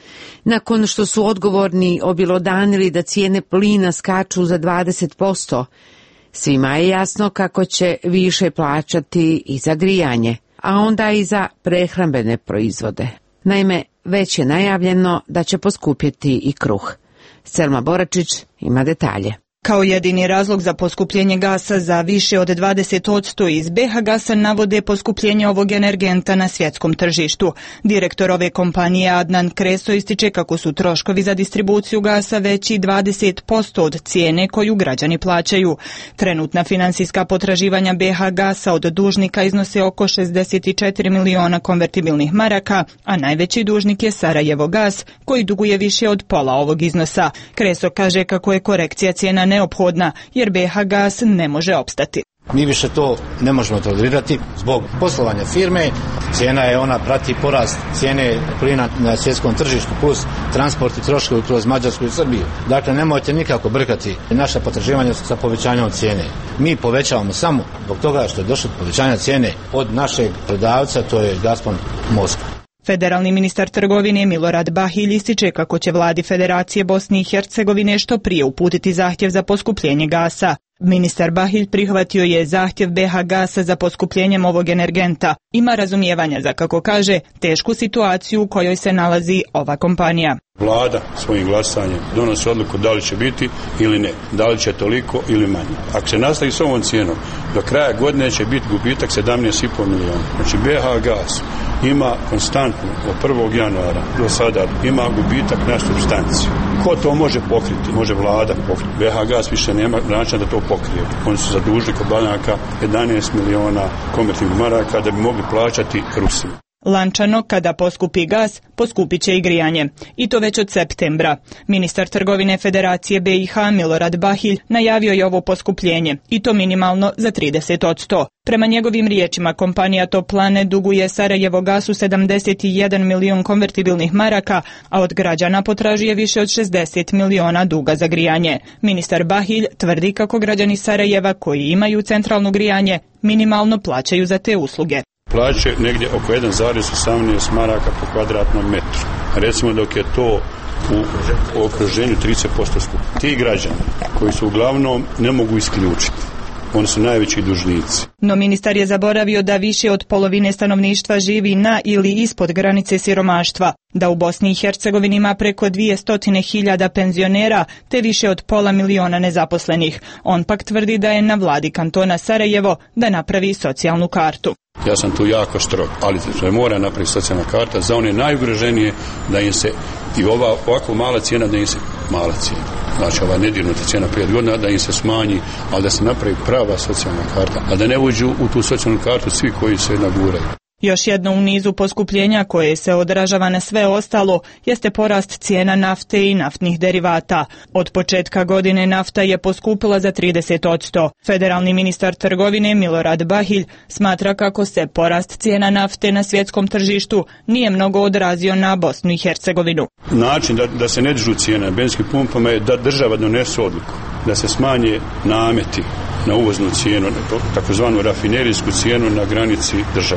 Nakon što su odgovorni obilodanili da cijene plina skaču za dvadeset posto, svima je jasno kako će više plaćati i za grijanje, a onda i za prehrambene proizvode. Naime, već je najavljeno da će poskupjeti i kruh. Selma Boračić ima detalje. Kao jedini razlog za poskupljenje gasa za više od dvadeset posto iz B H Gasa navode poskupljenje ovog energenta na svjetskom tržištu. Direktor ove kompanije Adnan Kreso ističe kako su troškovi za distribuciju gasa veći dvadeset posto od cijene koju građani plaćaju. Trenutna finansijska potraživanja B H Gasa od dužnika iznose oko šezdeset četiri miliona konvertibilnih maraka, a najveći dužnik je Sarajevo Gas, koji duguje više od pola ovog iznosa. Kreso kaže kako je korekcija cijena neophodna, jer B H Gas ne može opstati. Mi više to ne možemo tolerirati zbog poslovanja firme. Cijena je, ona prati porast cijene plina na svjetskom tržištu plus transport i troškovi kroz Mađarsku i Srbiju. Dakle, nemojte nikako brkati naša potraživanja sa povećanjem cijene. Mi povećavamo samo zbog toga što je došlo do povećanja cijene od našeg prodavca, to je Gazprom Moskva. Federalni ministar trgovine Milorad Bahilj ističe kako će vladi Federacije Bosne i Hercegovine što prije uputiti zahtjev za poskupljenje gasa. Ministar Bahilj prihvatio je zahtjev B H Gasa za poskupljenjem ovog energenta. Ima razumijevanja za, kako kaže, tešku situaciju u kojoj se nalazi ova kompanija. Vlada svojim glasanjem donosi odluku da li će biti ili ne, da li će toliko ili manje. Ako se nastavi s ovom cijenom, do kraja godine će biti gubitak sedamnaest i pol milijuna. Znači B H Gas ima konstantno od prvog januara do sada ima gubitak na supstanciju. Ko to može pokriti? Može vlada pokriti. B H Gas više nema načina da to pokrije. Oni su zadužili kod banaka jedanaest miliona konvertibilnih maraka da bi mogli plaćati Rusima. Lančano, kada poskupi gas, poskupit će i grijanje. I to već od septembra. Ministar trgovine Federacije B i H Milorad Bahilj najavio je ovo poskupljenje, i to minimalno za trideset posto. Prema njegovim riječima, kompanija Toplane duguje Sarajevo Gasu sedamdeset jedan milion konvertibilnih maraka, a od građana potražuje više od šezdeset miliona duga za grijanje. Ministar Bahilj tvrdi kako građani Sarajeva koji imaju centralno grijanje minimalno plaćaju za te usluge. Plaće negdje oko jedan zarez osamnaest maraka po kvadratnom metru. Recimo dok je to u okruženju trideset posto skupo. Ti građani koji su uglavnom ne mogu isključiti. Oni su najveći dužnici. No ministar je zaboravio da više od polovine stanovništva živi na ili ispod granice siromaštva, da u Bosni i Hercegovini ima preko dvjesto hiljada penzionera te više od pola miliona nezaposlenih. On pak tvrdi da je na vladi kantona Sarajevo da napravi socijalnu kartu. Ja sam tu jako strog, ali se mora napraviti socijalna karta za one najugroženije, da im se i ova ovako mala cijena, da im se mala cijena. Znači ova nedirnuta cijena pet godina, da im se smanji, ali da se napravi prava socijalna karta, a da ne uđu u tu socijalnu kartu svi koji se naguraju. Još jedno u nizu poskupljenja koje se odražava na sve ostalo jeste porast cijena nafte i naftnih derivata. Od početka godine nafta je poskupila za trideset posto. Federalni ministar trgovine Milorad Bahilj smatra kako se porast cijena nafte na svjetskom tržištu nije mnogo odrazio na Bosnu i Hercegovinu. Način da, da se ne dižu cijene na benzinskim pumpama je da država donese odluku, da se smanje nameti na uvoznu cijenu, takozvanu rafinerijsku cijenu na granici države.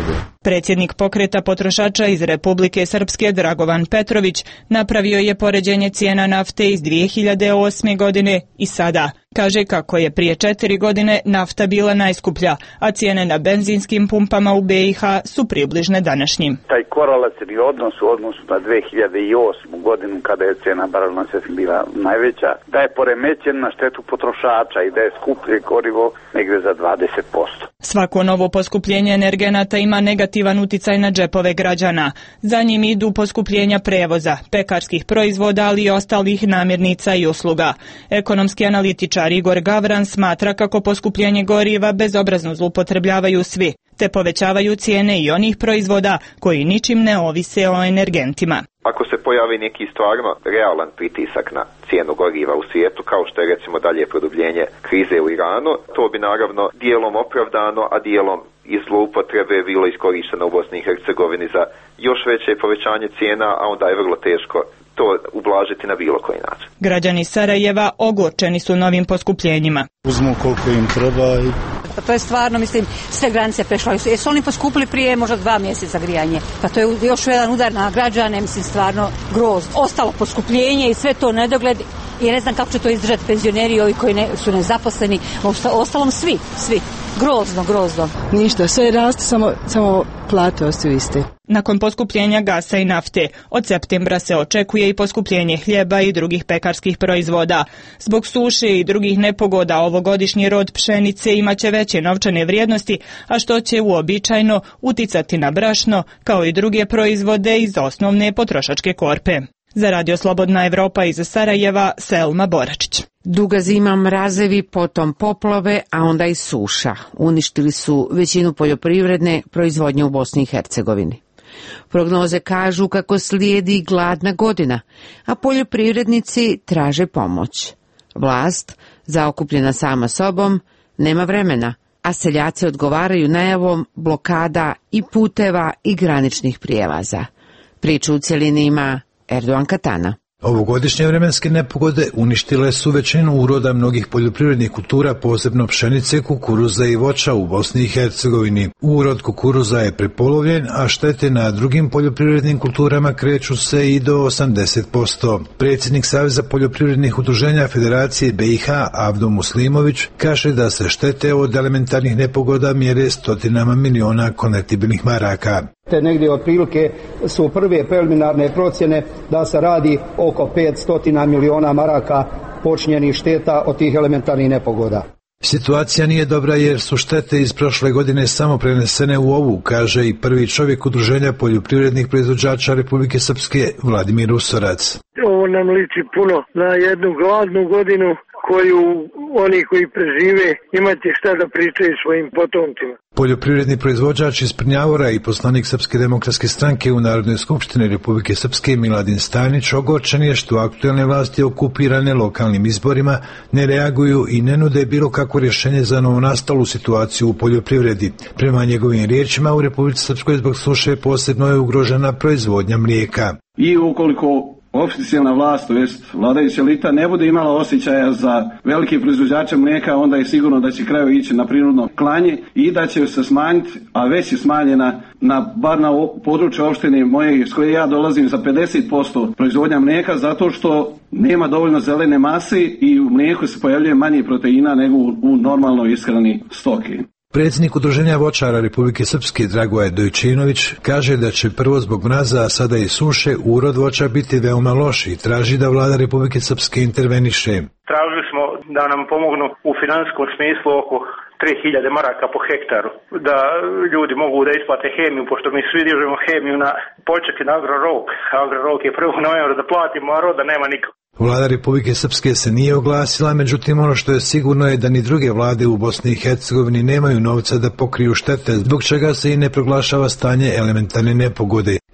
Predsjednik pokreta potrošača iz Republike Srpske Dragovan Petrović napravio je poređenje cijena nafte iz dvije hiljade osme. godine i sada. Kaže kako je prije četiri godine nafta bila najskuplja, a cijene na benzinskim pumpama u B i H su približne današnjim. Taj korelativni odnos u odnosu na dvije hiljade osmu. godinu kada je cijena barelna nafte bila najveća, da je poremećen na štetu potrošača i da je skuplje gorivo negdje za dvadeset posto. Svako novo poskupljenje energenata ima negativan uticaj na džepove građana. Za njim idu poskupljenja prevoza, pekarskih proizvoda, ali i ostalih namirnica i usluga. Ekonomski analitičar Igor Gavran smatra kako poskupljenje goriva bezobrazno zloupotrebljavaju svi, te povećavaju cijene i onih proizvoda koji ničim ne ovise o energentima. Ako se pojavi neki stvarno realan pritisak na cijenu goriva u svijetu, kao što je recimo dalje produbljenje krize u Iranu, to bi naravno dijelom opravdano, a dijelom iz zloupotrebe bilo iskorišteno u Bosni i Hercegovini za još veće povećanje cijena, a onda je vrlo teško to ublažiti na bilo koji način. Građani Sarajeva ogorčeni su novim poskupljenjima. Uzmu koliko im treba i... Pa to je stvarno, mislim, sve granice prešlo. Jesu oni poskupili prije možda dva mjeseca grijanje? Pa to je još jedan udar na građane, mislim, stvarno grozno. Ostalo poskupljenje i sve to nedogled. I ne znam kako će to izdržati penzioneri i ovi koji ne, su nezaposleni. Ostalom svi, svi. Grozno, grozno. Ništa, sve raste, samo, samo plate ostaju iste. Nakon poskupljenja gasa i nafte, od septembra se očekuje i poskupljenje hljeba i drugih pekarskih proizvoda. Zbog suše i drugih nepogoda ovogodišnji rod pšenice imaće veće novčane vrijednosti, a što će uobičajeno uticati na brašno, kao i druge proizvode iz osnovne potrošačke korpe. Za Radio Slobodna Evropa iz Sarajeva, Selma Boračić. Duga zima, mrazevi, potom poplave, a onda i suša. Uništili su većinu poljoprivredne proizvodnje u Bosni i Hercegovini. Prognoze kažu kako slijedi gladna godina, a poljoprivrednici traže pomoć. Vlast, zaokupljena sama sobom, nema vremena, a seljaci odgovaraju najavom blokada i puteva i graničnih prijelaza. Priču u cjelini ima Erdogan Katana. Ovogodišnje vremenske nepogode uništile su većinu uroda mnogih poljoprivrednih kultura, posebno pšenice, kukuruza i voća u Bosni i Hercegovini. Urod kukuruza je prepolovljen, a štete na drugim poljoprivrednim kulturama kreću se i do osamdeset posto. Predsjednik Saveza poljoprivrednih udruženja Federacije B i H Avdo Muslimović kaže da se štete od elementarnih nepogoda mjere stotinama miliona konvertibilnih maraka. Te negdje otprilike su prve preliminarne procjene da se radi oko petsto miliona maraka počinjenih šteta od tih elementarnih nepogoda. Situacija nije dobra jer su štete iz prošle godine samo prenesene u ovu, kaže i prvi čovjek udruženja poljoprivrednih proizvođača Republike Srpske Vladimir Usorac. Ovo nam liči puno na jednu gladnu godinu koju oni koji prežive imati šta da pričaju svojim potomcima. Poljoprivredni proizvođač iz Prnjavora i poslanik Srpske demokratske stranke u Narodnoj skupštini Republike Srpske Miladin Stanić ogorčen je što aktuelne vlasti okupirane lokalnim izborima ne reaguju i ne nude bilo kakvo rješenje za novonastalu situaciju u poljoprivredi. Prema njegovim riječima, u Republici Srpskoj zbog suše posebno je ugrožena proizvodnja mlijeka. I ukoliko oficijalna vlast, to jest vladajuća elita, ne bude imala osjećaja za velike proizvođače mlijeka, onda je sigurno da će kraju ići na prinudno klanje i da će se smanjiti, a već je smanjena na bar na području opštine moje iz koje ja dolazim za pedeset posto proizvodnja mlijeka, zato što nema dovoljno zelene mase i u mlijeku se pojavljuje manje proteina nego u normalnoj ishrani stoke. Predsjednik udruženja voćara Republike Srpske Dragoje Dojčinović kaže da će prvo zbog mraza, a sada i suše, urod voća biti veoma loš i traži da vlada Republike Srpske interveniše. Tražili smo da nam pomognu u finansijskom smislu oko tri hiljade maraka po hektaru, da ljudi mogu da isplate hemiju, pošto mi svi dižemo hemiju na poček i na agrorok. Agrorok je prvog novembra da platimo, a roda nema nikako. Vlada Republike Srpske se nije oglasila, međutim ono što je sigurno je da ni druge vlade u Bosni i Hercegovini nemaju novca da pokriju štete, zbog čega se i ne proglašava stanje elementarne nepogode.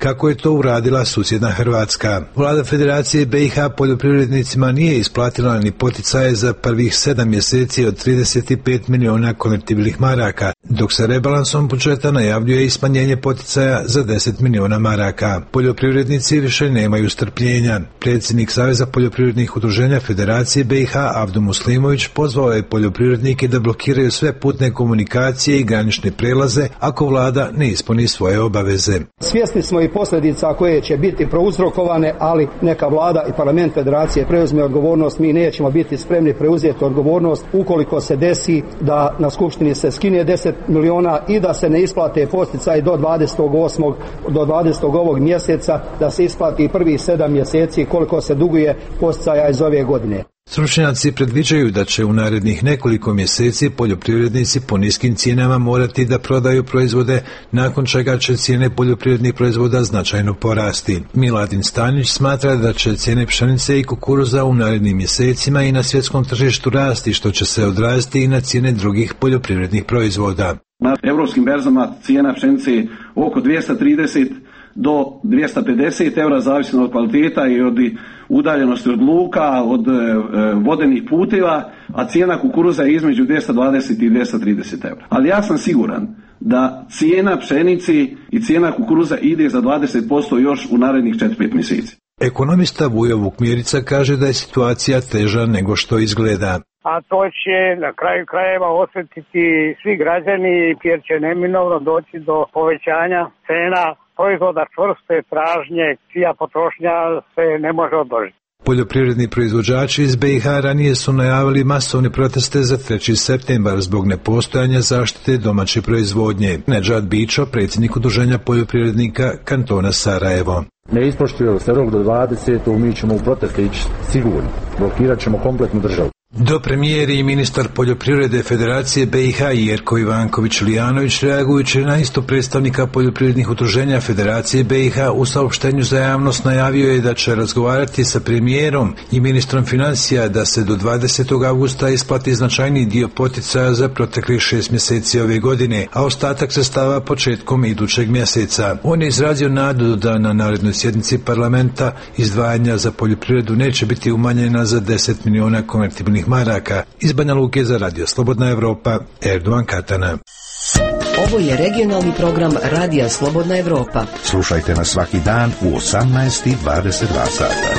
kako je to uradila susjedna Hrvatska. Vlada Federacije B i H poljoprivrednicima nije isplatila ni poticaje za prvih sedam mjeseci od trideset pet miliona konvertibilnih maraka, dok se rebalansom budžeta najavljuje i smanjenje poticaja za deset miliona maraka. Poljoprivrednici više nemaju strpljenja. Predsjednik Saveza poljoprivrednih udruženja Federacije B i H Avdo Muslimović pozvao je poljoprivrednike da blokiraju sve putne komunikacije i granične prelaze ako vlada ne ispuni svoje obaveze. Svjesni smo i posljedica koje će biti prouzrokovane, ali neka vlada i parlament Federacije preuzme odgovornost. Mi nećemo biti spremni preuzeti odgovornost ukoliko se desi da na skupštini se skine deset miliona i da se ne isplate posticaji do dvadesetog osmog do dvadesetog ovog mjeseca, da se isplati prvih sedam mjeseci koliko se duguje posticaja iz ove godine. Stručnjaci predviđaju da će u narednih nekoliko mjeseci poljoprivrednici po niskim cijenama morati da prodaju proizvode, nakon čega će cijene poljoprivrednih proizvoda značajno porasti. Miladin Stanić smatra da će cijene pšenice i kukuruza u narednim mjesecima i na svjetskom tržištu rasti, što će se odraziti i na cijene drugih poljoprivrednih proizvoda. Na europskim berzama cijena pšenice je oko dvjesto trideset do dvjesto pedeset eura, zavisno od kvaliteta i od udaljenosti od luka, od e, vodenih puteva, a cijena kukuruza je između dvjesto dvadeset i dvjesto trideset eura. Ali ja sam siguran da cijena pšenice i cijena kukuruza ide za dvadeset posto još u narednih četiri pet mjeseci. Ekonomista Vujo Vukmirica kaže da je situacija teža nego što izgleda. A to će na kraju krajeva osjetiti svi građani, jer će neminovno doći do povećanja cena proizvoda čvrste tražnje, čija potrošnja se ne može odložiti. Poljoprivredni proizvođači iz B i H ranije su najavili masovne proteste za treći septembar zbog nepostojanja zaštite domaće proizvodnje. Nedžad Bićo, predsjednik udruženja poljoprivrednika kantona Sarajevo. Ne ispoštuje se rok do dvadesetog mi ćemo u proteste ići sigurno. Blokirat ćemo kompletnu državu. Do premijeri i ministar poljoprivrede Federacije B i H Jerko Ivanković-Lijanović, reagujući na isto predstavnika poljoprivrednih udruženja Federacije B i H, u saopštenju za javnost najavio je da će razgovarati sa premijerom i ministrom financija da se do dvadesetog avgusta isplati značajni dio poticaja za proteklih šest mjeseci ove godine, a ostatak sredstava početkom idućeg mjeseca. On je izrazio nadu da na narednoj sjednici parlamenta izdvajanja za poljoprivredu neće biti umanjena za deset miliona konvertibilnih maraka. Iz Banja Luke za Radio Slobodna Evropa, Erdovan Katana. Ovo je regionalni program Radija Slobodna Evropa. Slušajte nas svaki dan u osamnaest i dvadeset dva sata.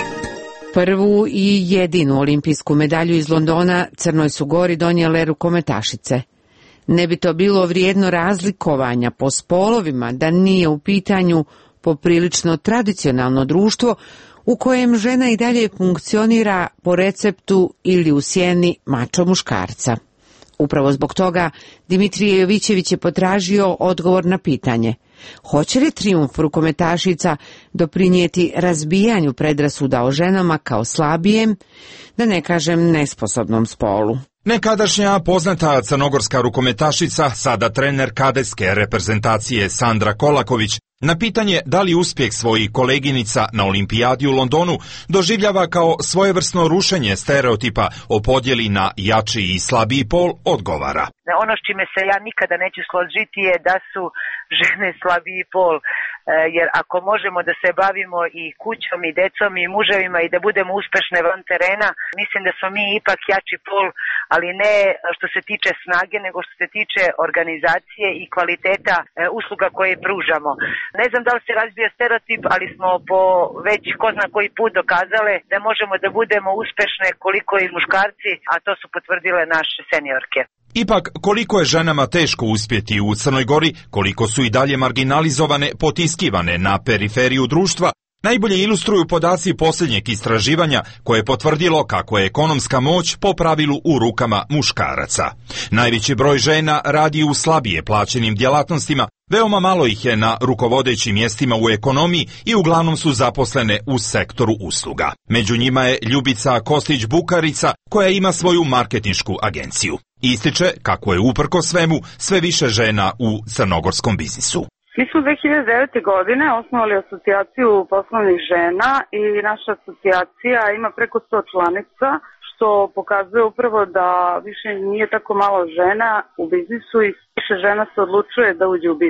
Prvu i jedinu olimpijsku medalju iz Londona Crnoj su Gori donijele rukometašice. Ne bi to bilo vrijedno razlikovanja po spolovima da nije u pitanju poprilično tradicionalno društvo u kojem žena i dalje funkcionira po receptu ili u sjeni mačo muškarca. Upravo zbog toga Dimitrije Jovićević je potražio odgovor na pitanje: hoće li trijumf rukometašica doprinijeti razbijanju predrasuda o ženama kao slabijem, da ne kažem nesposobnom spolu? Nekadašnja poznata crnogorska rukometašica, sada trener kadetske reprezentacije Sandra Kolaković, na pitanje da li uspjeh svojih koleginica na olimpijadi u Londonu doživljava kao svojevrsno rušenje stereotipa o podjeli na jači i slabiji pol, odgovara: ono s čime se ja nikada neću složiti je da su žene slabiji pol, jer ako možemo da se bavimo i kućom i decom i muževima i da budemo uspešne van terena, mislim da smo mi ipak jači pol, ali ne što se tiče snage, nego što se tiče organizacije i kvaliteta usluga koje pružamo. Ne znam da li se razbija stereotip, ali smo po već ko zna koji put dokazale da možemo da budemo uspešne koliko i muškarci, a to su potvrdile naše seniorke. Ipak, koliko je ženama teško uspjeti u Crnoj Gori, koliko su i dalje marginalizovane, potiskivane na periferiju društva, najbolje ilustruju podaci posljednjeg istraživanja koje je potvrdilo kako je ekonomska moć po pravilu u rukama muškaraca. Najveći broj žena radi u slabije plaćenim djelatnostima, veoma malo ih je na rukovodećim mjestima u ekonomiji i uglavnom su zaposlene u sektoru usluga. Među njima je Ljubica Kostić-Bukarica, koja ima svoju marketinšku agenciju. Ističe kako je uprko svemu sve više žena u crnogorskom biznisu. Mi smo dvije hiljade devete. godine osnovali asocijaciju poslovnih žena i naša asocijacija ima preko sto članica, što pokazuje upravo da više nije tako malo žena u biznisu i više žena se odlučuje da uđe u biznis.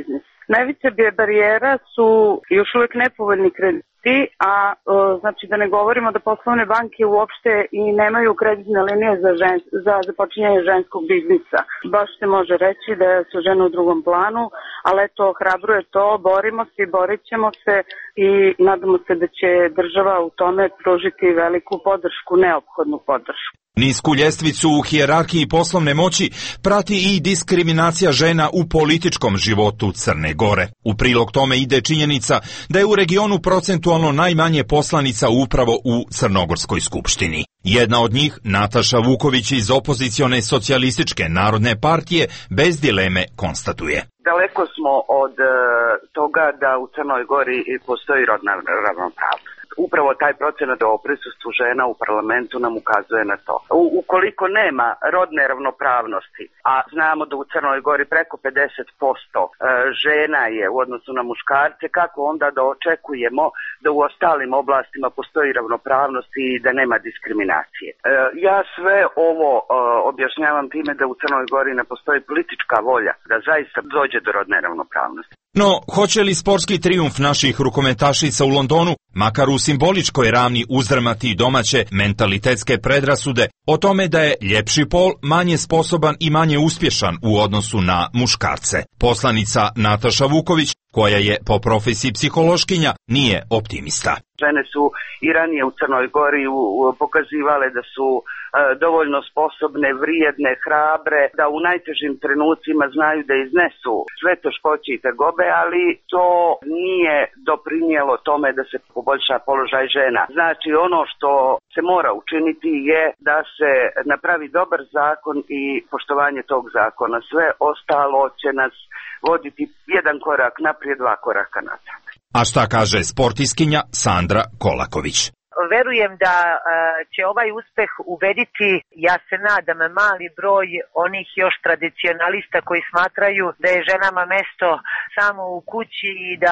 Najveća barijera su još uvijek nepovoljni krediti, a znači da ne govorimo da poslovne banke uopšte i nemaju kreditne linije za, žen, za započinjanje ženskog biznisa. Baš se može reći da su žene u drugom planu, ali eto, hrabruje to, borimo se i borit ćemo se i nadamo se da će država u tome pružiti veliku podršku, neophodnu podršku. Nisku ljestvicu u hijerarhiji poslovne moći prati i diskriminacija žena u političkom životu Crne Gore. U prilog tome ide činjenica da je u regionu procentualno najmanje poslanica upravo u Crnogorskoj skupštini. Jedna od njih, Nataša Vuković iz opozicione socijalističke narodne partije, bez dileme konstatuje. Daleko smo od uh, toga da u Crnoj Gori postoji rodna ravnopravnost. Upravo taj procenat o prisustvu žena u parlamentu nam ukazuje na to. U, ukoliko nema rodne ravnopravnosti, a znamo da u Crnoj Gori preko pedeset posto žena je u odnosu na muškarce, kako onda da očekujemo da u ostalim oblastima postoji ravnopravnost i da nema diskriminacije. Ja sve ovo objašnjavam time da u Crnoj Gori ne postoji politička volja da zaista dođe do rodne ravnopravnosti. No, hoće li sportski trijumf naših rukometašica u Londonu, makar u simboličkoj ravni uzdrmati domaće mentalitetske predrasude o tome da je ljepši pol manje sposoban i manje uspješan u odnosu na muškarce? Poslanica Nataša Vuković, koja je po profesiji psihološkinja, nije optimista. Žene su i ranije u Crnoj Gori pokazivale da su e, dovoljno sposobne, vrijedne, hrabre, da u najtežim trenucima znaju da iznesu sve teškoće i tegobe, ali to nije doprinijelo tome da se poboljša položaj žena. Znači ono što se mora učiniti je da se napravi dobar zakon i poštovanje tog zakona. Sve ostalo će nas voditi jedan korak naprijed, dva koraka nazad. A šta kaže sportiskinja Sandra Kolaković? Verujem da uh, će ovaj uspeh ubediti, ja se nadam, mali broj onih još tradicionalista koji smatraju da je ženama mesto samo u kući i da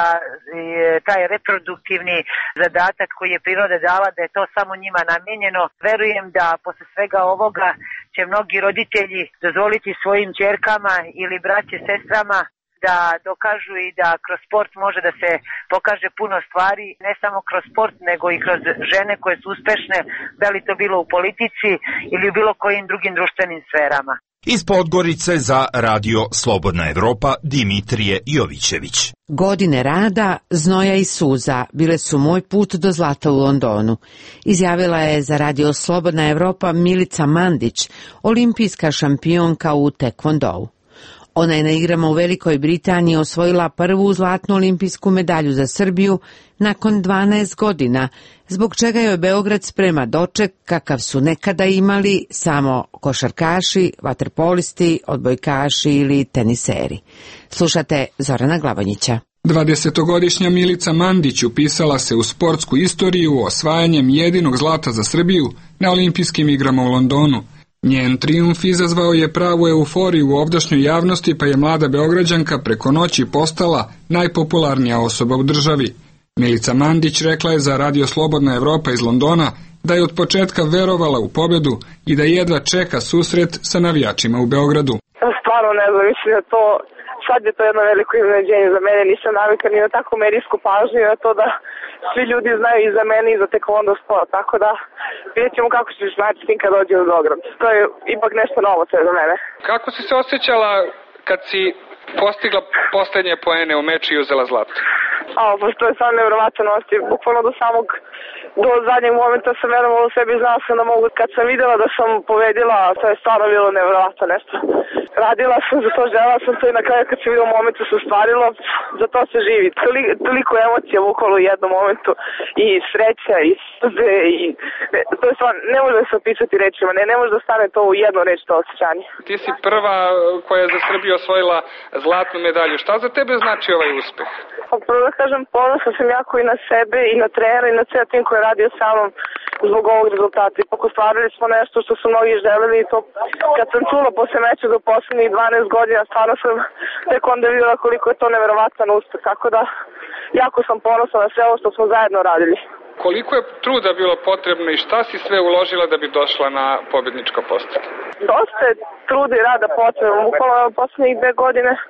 je taj reproduktivni zadatak koji je priroda dala, da je to samo njima namijenjeno. Verujem da posle svega ovoga će mnogi roditelji dozvoliti svojim ćerkama ili braće, sestrama da dokažu i da kroz sport može da se pokaže puno stvari, ne samo kroz sport, nego i kroz žene koje su uspešne, da li to bilo u politici ili u bilo kojim drugim društvenim sferama. Iz Podgorice za Radio Slobodna Evropa, Dimitrije Jovićević. Godine rada, znoja i suza bile su moj put do zlata u Londonu. Izjavila je za Radio Slobodna Evropa Milica Mandić, olimpijska šampionka u tekvondou. Ona je na igrama u Velikoj Britaniji osvojila prvu zlatnu olimpijsku medalju za Srbiju nakon dvanaest godina, zbog čega joj Beograd sprema doček kakav su nekada imali samo košarkaši, vaterpolisti, odbojkaši ili teniseri. Slušate Zorana Glavonjića. dvadesetogodišnja Milica Mandić upisala se u sportsku istoriju osvajanjem jedinog zlata za Srbiju na olimpijskim igrama u Londonu. Njen trijumf izazvao je pravu euforiju u ovdašnjoj javnosti, pa je mlada Beograđanka preko noći postala najpopularnija osoba u državi. Milica Mandić rekla je za Radio Slobodna Evropa iz Londona da je od početka verovala u pobjedu i da jedva čeka susret sa navijačima u Beogradu. Stvarno ne znam, mislim da to, sad je to jedno veliko iznenađenje za mene, nisam navikla ni na takvu medijsku pažnju i na to da svi ljudi znaju i za mene i za tekvondo sport, tako da vidjet ćemo kako će se naći s tim kad dođe u Beograd. To je ipak nešto novo sve za mene. Kako si se osjećala kad si postigla posljednje poene u meču i uzela zlato? A, pošto je stvarno nevjerovatan osjećaj, bukvalno do samog do zadnjeg momenta sam verovala u sebi, znala sam da mogu. Kad sam videla da sam pobedila, to je stvarno bilo nevjerovatno nešto. Radila sam za to, želela sam to i na kraju kad se vidio momentu se ostvarilo, za to se živi. Toliko, toliko emocija bukvalno u jednom momentu i sreća i suze i to je stvarno, ne može da se opisati rečima, ne, ne može da stane to u jednu reč, to osjećanje. Ti si prva koja je za Srbiju osvojila zlatnu medalju. Šta za tebe znači ovaj uspeh? Prvo da kažem, ponosna sam jako i na sebe i na trenera i na cijel tim koji je radio sa mnom zbog ovog rezultata. Ipak ostvarili smo nešto što su mnogi želeli i to kad sam čula posle meča do poslednjih dvanaest godina, stvarno sam tek onda vidjela koliko je to neverovatan uspeh. Tako da jako sam ponosna na sve ovo što smo zajedno radili. Koliko je truda bilo potrebno i šta si sve uložila da bi došla na pobjedničko postolje? Dosta je truda i rada potrebno. Bukvalno poslednjih dve godine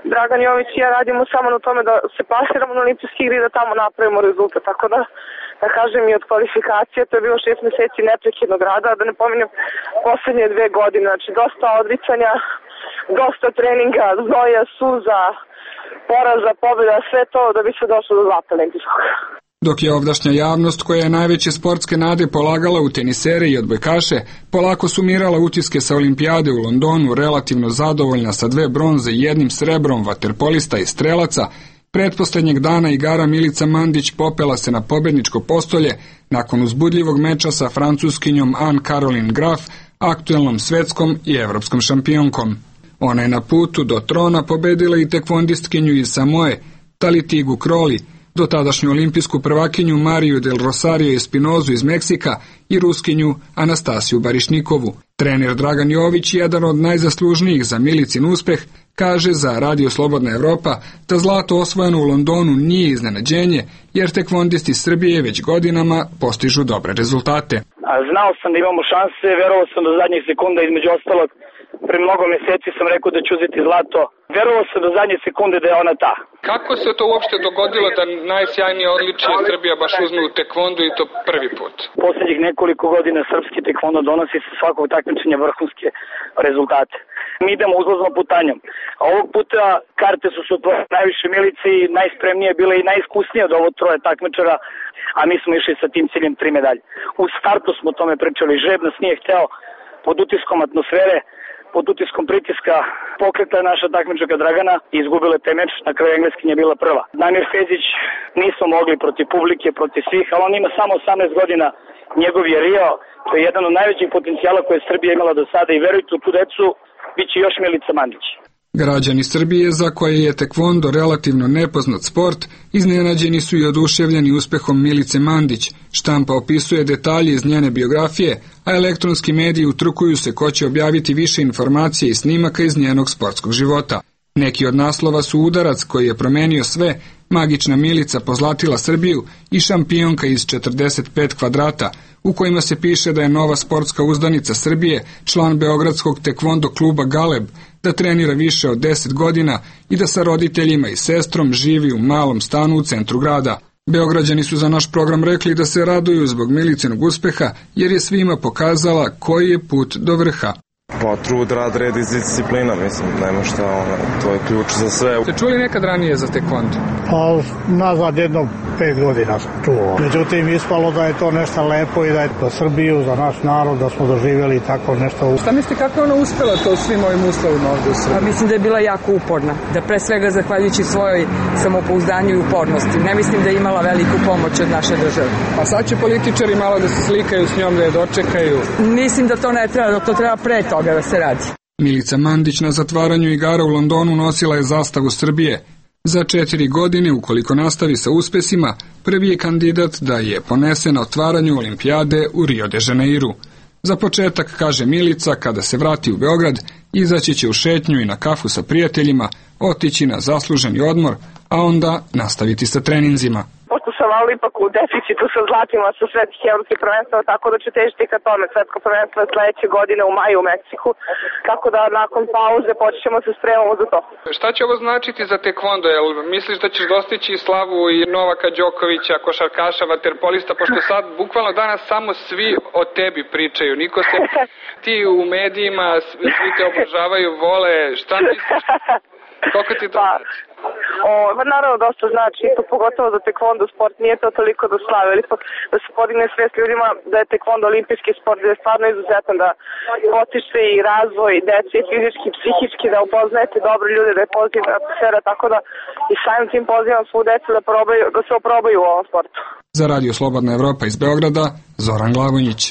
Dragan Jović i ja radimo samo na tome da se plasiramo na olimpijski igre i da tamo napravimo rezultat. Tako da, da kažem i od kvalifikacije, to je bilo šest meseci neprekidnog rada, da ne pominjem poslednje dve godine. Znači, dosta odricanja, dosta treninga, znoja, suza, poraza, pobjeda, sve to da bi se došlo do zlata olimpijskog. Dok je ovdašnja javnost, koja je najveće sportske nade polagala u tenisere i odbojkaše, polako sumirala utiske sa olimpijade u Londonu, relativno zadovoljna sa dve bronze i jednim srebrom vaterpolista i strelaca, pretposlednjeg dana igara Milica Mandić popela se na pobedničko postolje nakon uzbudljivog meča sa francuskinjom Anne-Caroline Graf, aktuelnom svetskom i evropskom šampionkom. Ona je na putu do trona pobedila i tekvondistkinju iz Samoe, Talitigu Kroli, do tadašnju olimpijsku prvakinju Mariju del Rosario Espinozu iz Meksika i ruskinju Anastasiju Barišnikovu. Trener Dragan Jović, jedan od najzaslužnijih za Milicin uspeh, kaže za Radio Slobodna Evropa da zlato osvojeno u Londonu nije iznenađenje, jer tekvondisti Srbije već godinama postižu dobre rezultate. A znao sam da imamo šanse, verovao sam do zadnjih sekunda, između ostalog. Pre mnogo meseci sam rekao da ću uzeti zlato. Verovao sam do zadnje sekunde da je ona ta. Kako se to uopšte dogodilo da najsjajnije odličije Srbija baš uzme u tekvondu i to prvi put? Poslednjih nekoliko godina srpski tekvondo donosi sa svakog takmičenja vrhunske rezultate. Mi idemo uzlaznom putanjom. A ovog puta karte su se otvorile najviše Milice i najspremnije bile i najiskusnije od ovo troje takmičara, a mi smo išli sa tim ciljem tri medalje. U startu smo o tome pričali, žreb nas nije hteo, pod utiskom atmosfere, pod utiskom pritiska pokreta je naša takmičarka Dragana i izgubila te meč, na kraju Engleskinja je bila prva. Damir Fezić nismo mogli protiv publike, protiv svih, ali on ima samo osamnaest godina, njegov je Rio, to je jedan od najvećih potencijala koje je Srbija imala do sada i verujte u tu decu, bit će još Milica Mandić. Građani Srbije, za koje je tekvondo relativno nepoznat sport, iznenađeni su i oduševljeni uspehom Milice Mandić. Štampa opisuje detalje iz njene biografije, a elektronski mediji utrkuju se ko će objaviti više informacija i snimaka iz njenog sportskog života. Neki od naslova su Udarac koji je promenio sve, Magična Milica pozlatila Srbiju i Šampionka iz četrdeset pet kvadrata, u kojima se piše da je nova sportska uzdanica Srbije, član beogradskog tekvondo kluba Galeb, da trenira više od deset godina i da sa roditeljima i sestrom živi u malom stanu u centru grada. Beograđani su za naš program rekli da se raduju zbog Milicinog uspeha, jer je svima pokazala koji je put do vrha. Pa trud, rad, red i disciplina, mislim, nema šta, ono, to je ključ za sve. Ste čuli nekad ranije za tekvondo? Pa nazad jedno pet godina sam čuo. Međutim, ispalo da je to nešto lepo i da je za Srbiju, za naš narod, da smo doživjeli tako nešto. Šta mislite kako je ona uspela to svim ovim uslovima ovdje u Srbiji? Pa mislim da je bila jako uporna, da pre svega zahvaljujući svojoj samopouzdanju i upornosti. Ne mislim da je imala veliku pomoć od naše države. Pa sad će političari malo da se slikaju s njom, da je dočekaju. Mislim da to ne treba, da to treba pre toga da se radi. Milica Mandić na zatvaranju igara u Londonu nosila je zastavu Srbije. Za četiri godine, ukoliko nastavi sa uspesima, prvi je kandidat da je ponese na otvaranju olimpijade u Rio de Janeiru. Za početak, kaže Milica, kada se vrati u Beograd, izaći će u šetnju i na kafu sa prijateljima, otići na zasluženi odmor, a onda nastaviti sa treninzima. Pošto sam malo ipak u deficitu sa zlatima sa svetskih evropskih prvenstava, tako da ću težiti ka tome. Svetsko prvenstvo je sledeće godine u maju u Meksiku, tako da nakon pauze počnemo se spremamo za to. Šta će ovo značiti za tekvondo? Jel misliš da ćeš dostići slavu i Novaka Đokovića, košarkaša, vaterpolista, pošto sad bukvalno danas samo svi o tebi pričaju, niko se ti u medijima, svi te obožavaju, vole, šta misliš? Koliko ti to znači? O, pa naravno dosta znači, to pogotovo za tekvondo sport nije to toliko do slave, ali da se podigne svest ljudima da je tekvondo olimpijski sport, da je stvarno izuzetan, da potiče i razvoj dece i fizički i psihički, da upoznajete dobre ljude, da je pozitivna atmosfera, tako da i samim tim pozivam svu decu da, probaju, da se oprobaju u ovom sportu. Za Radio Slobodna Evropa iz Beograda, Zoran Glavonjić.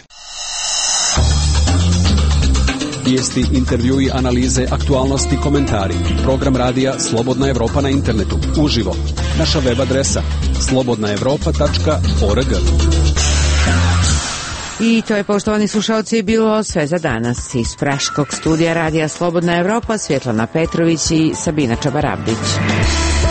Vijesti, intervjui, analize, aktualnosti, komentari. Program radija Slobodna Evropa na internetu. Uživo. Naša web adresa slobodna evropa tačka org. I to je, poštovani slušalci, bilo sve za danas. Iz Praškog studija radija Slobodna Evropa, Svjetlana Petrović i Sabina Čabarabdić.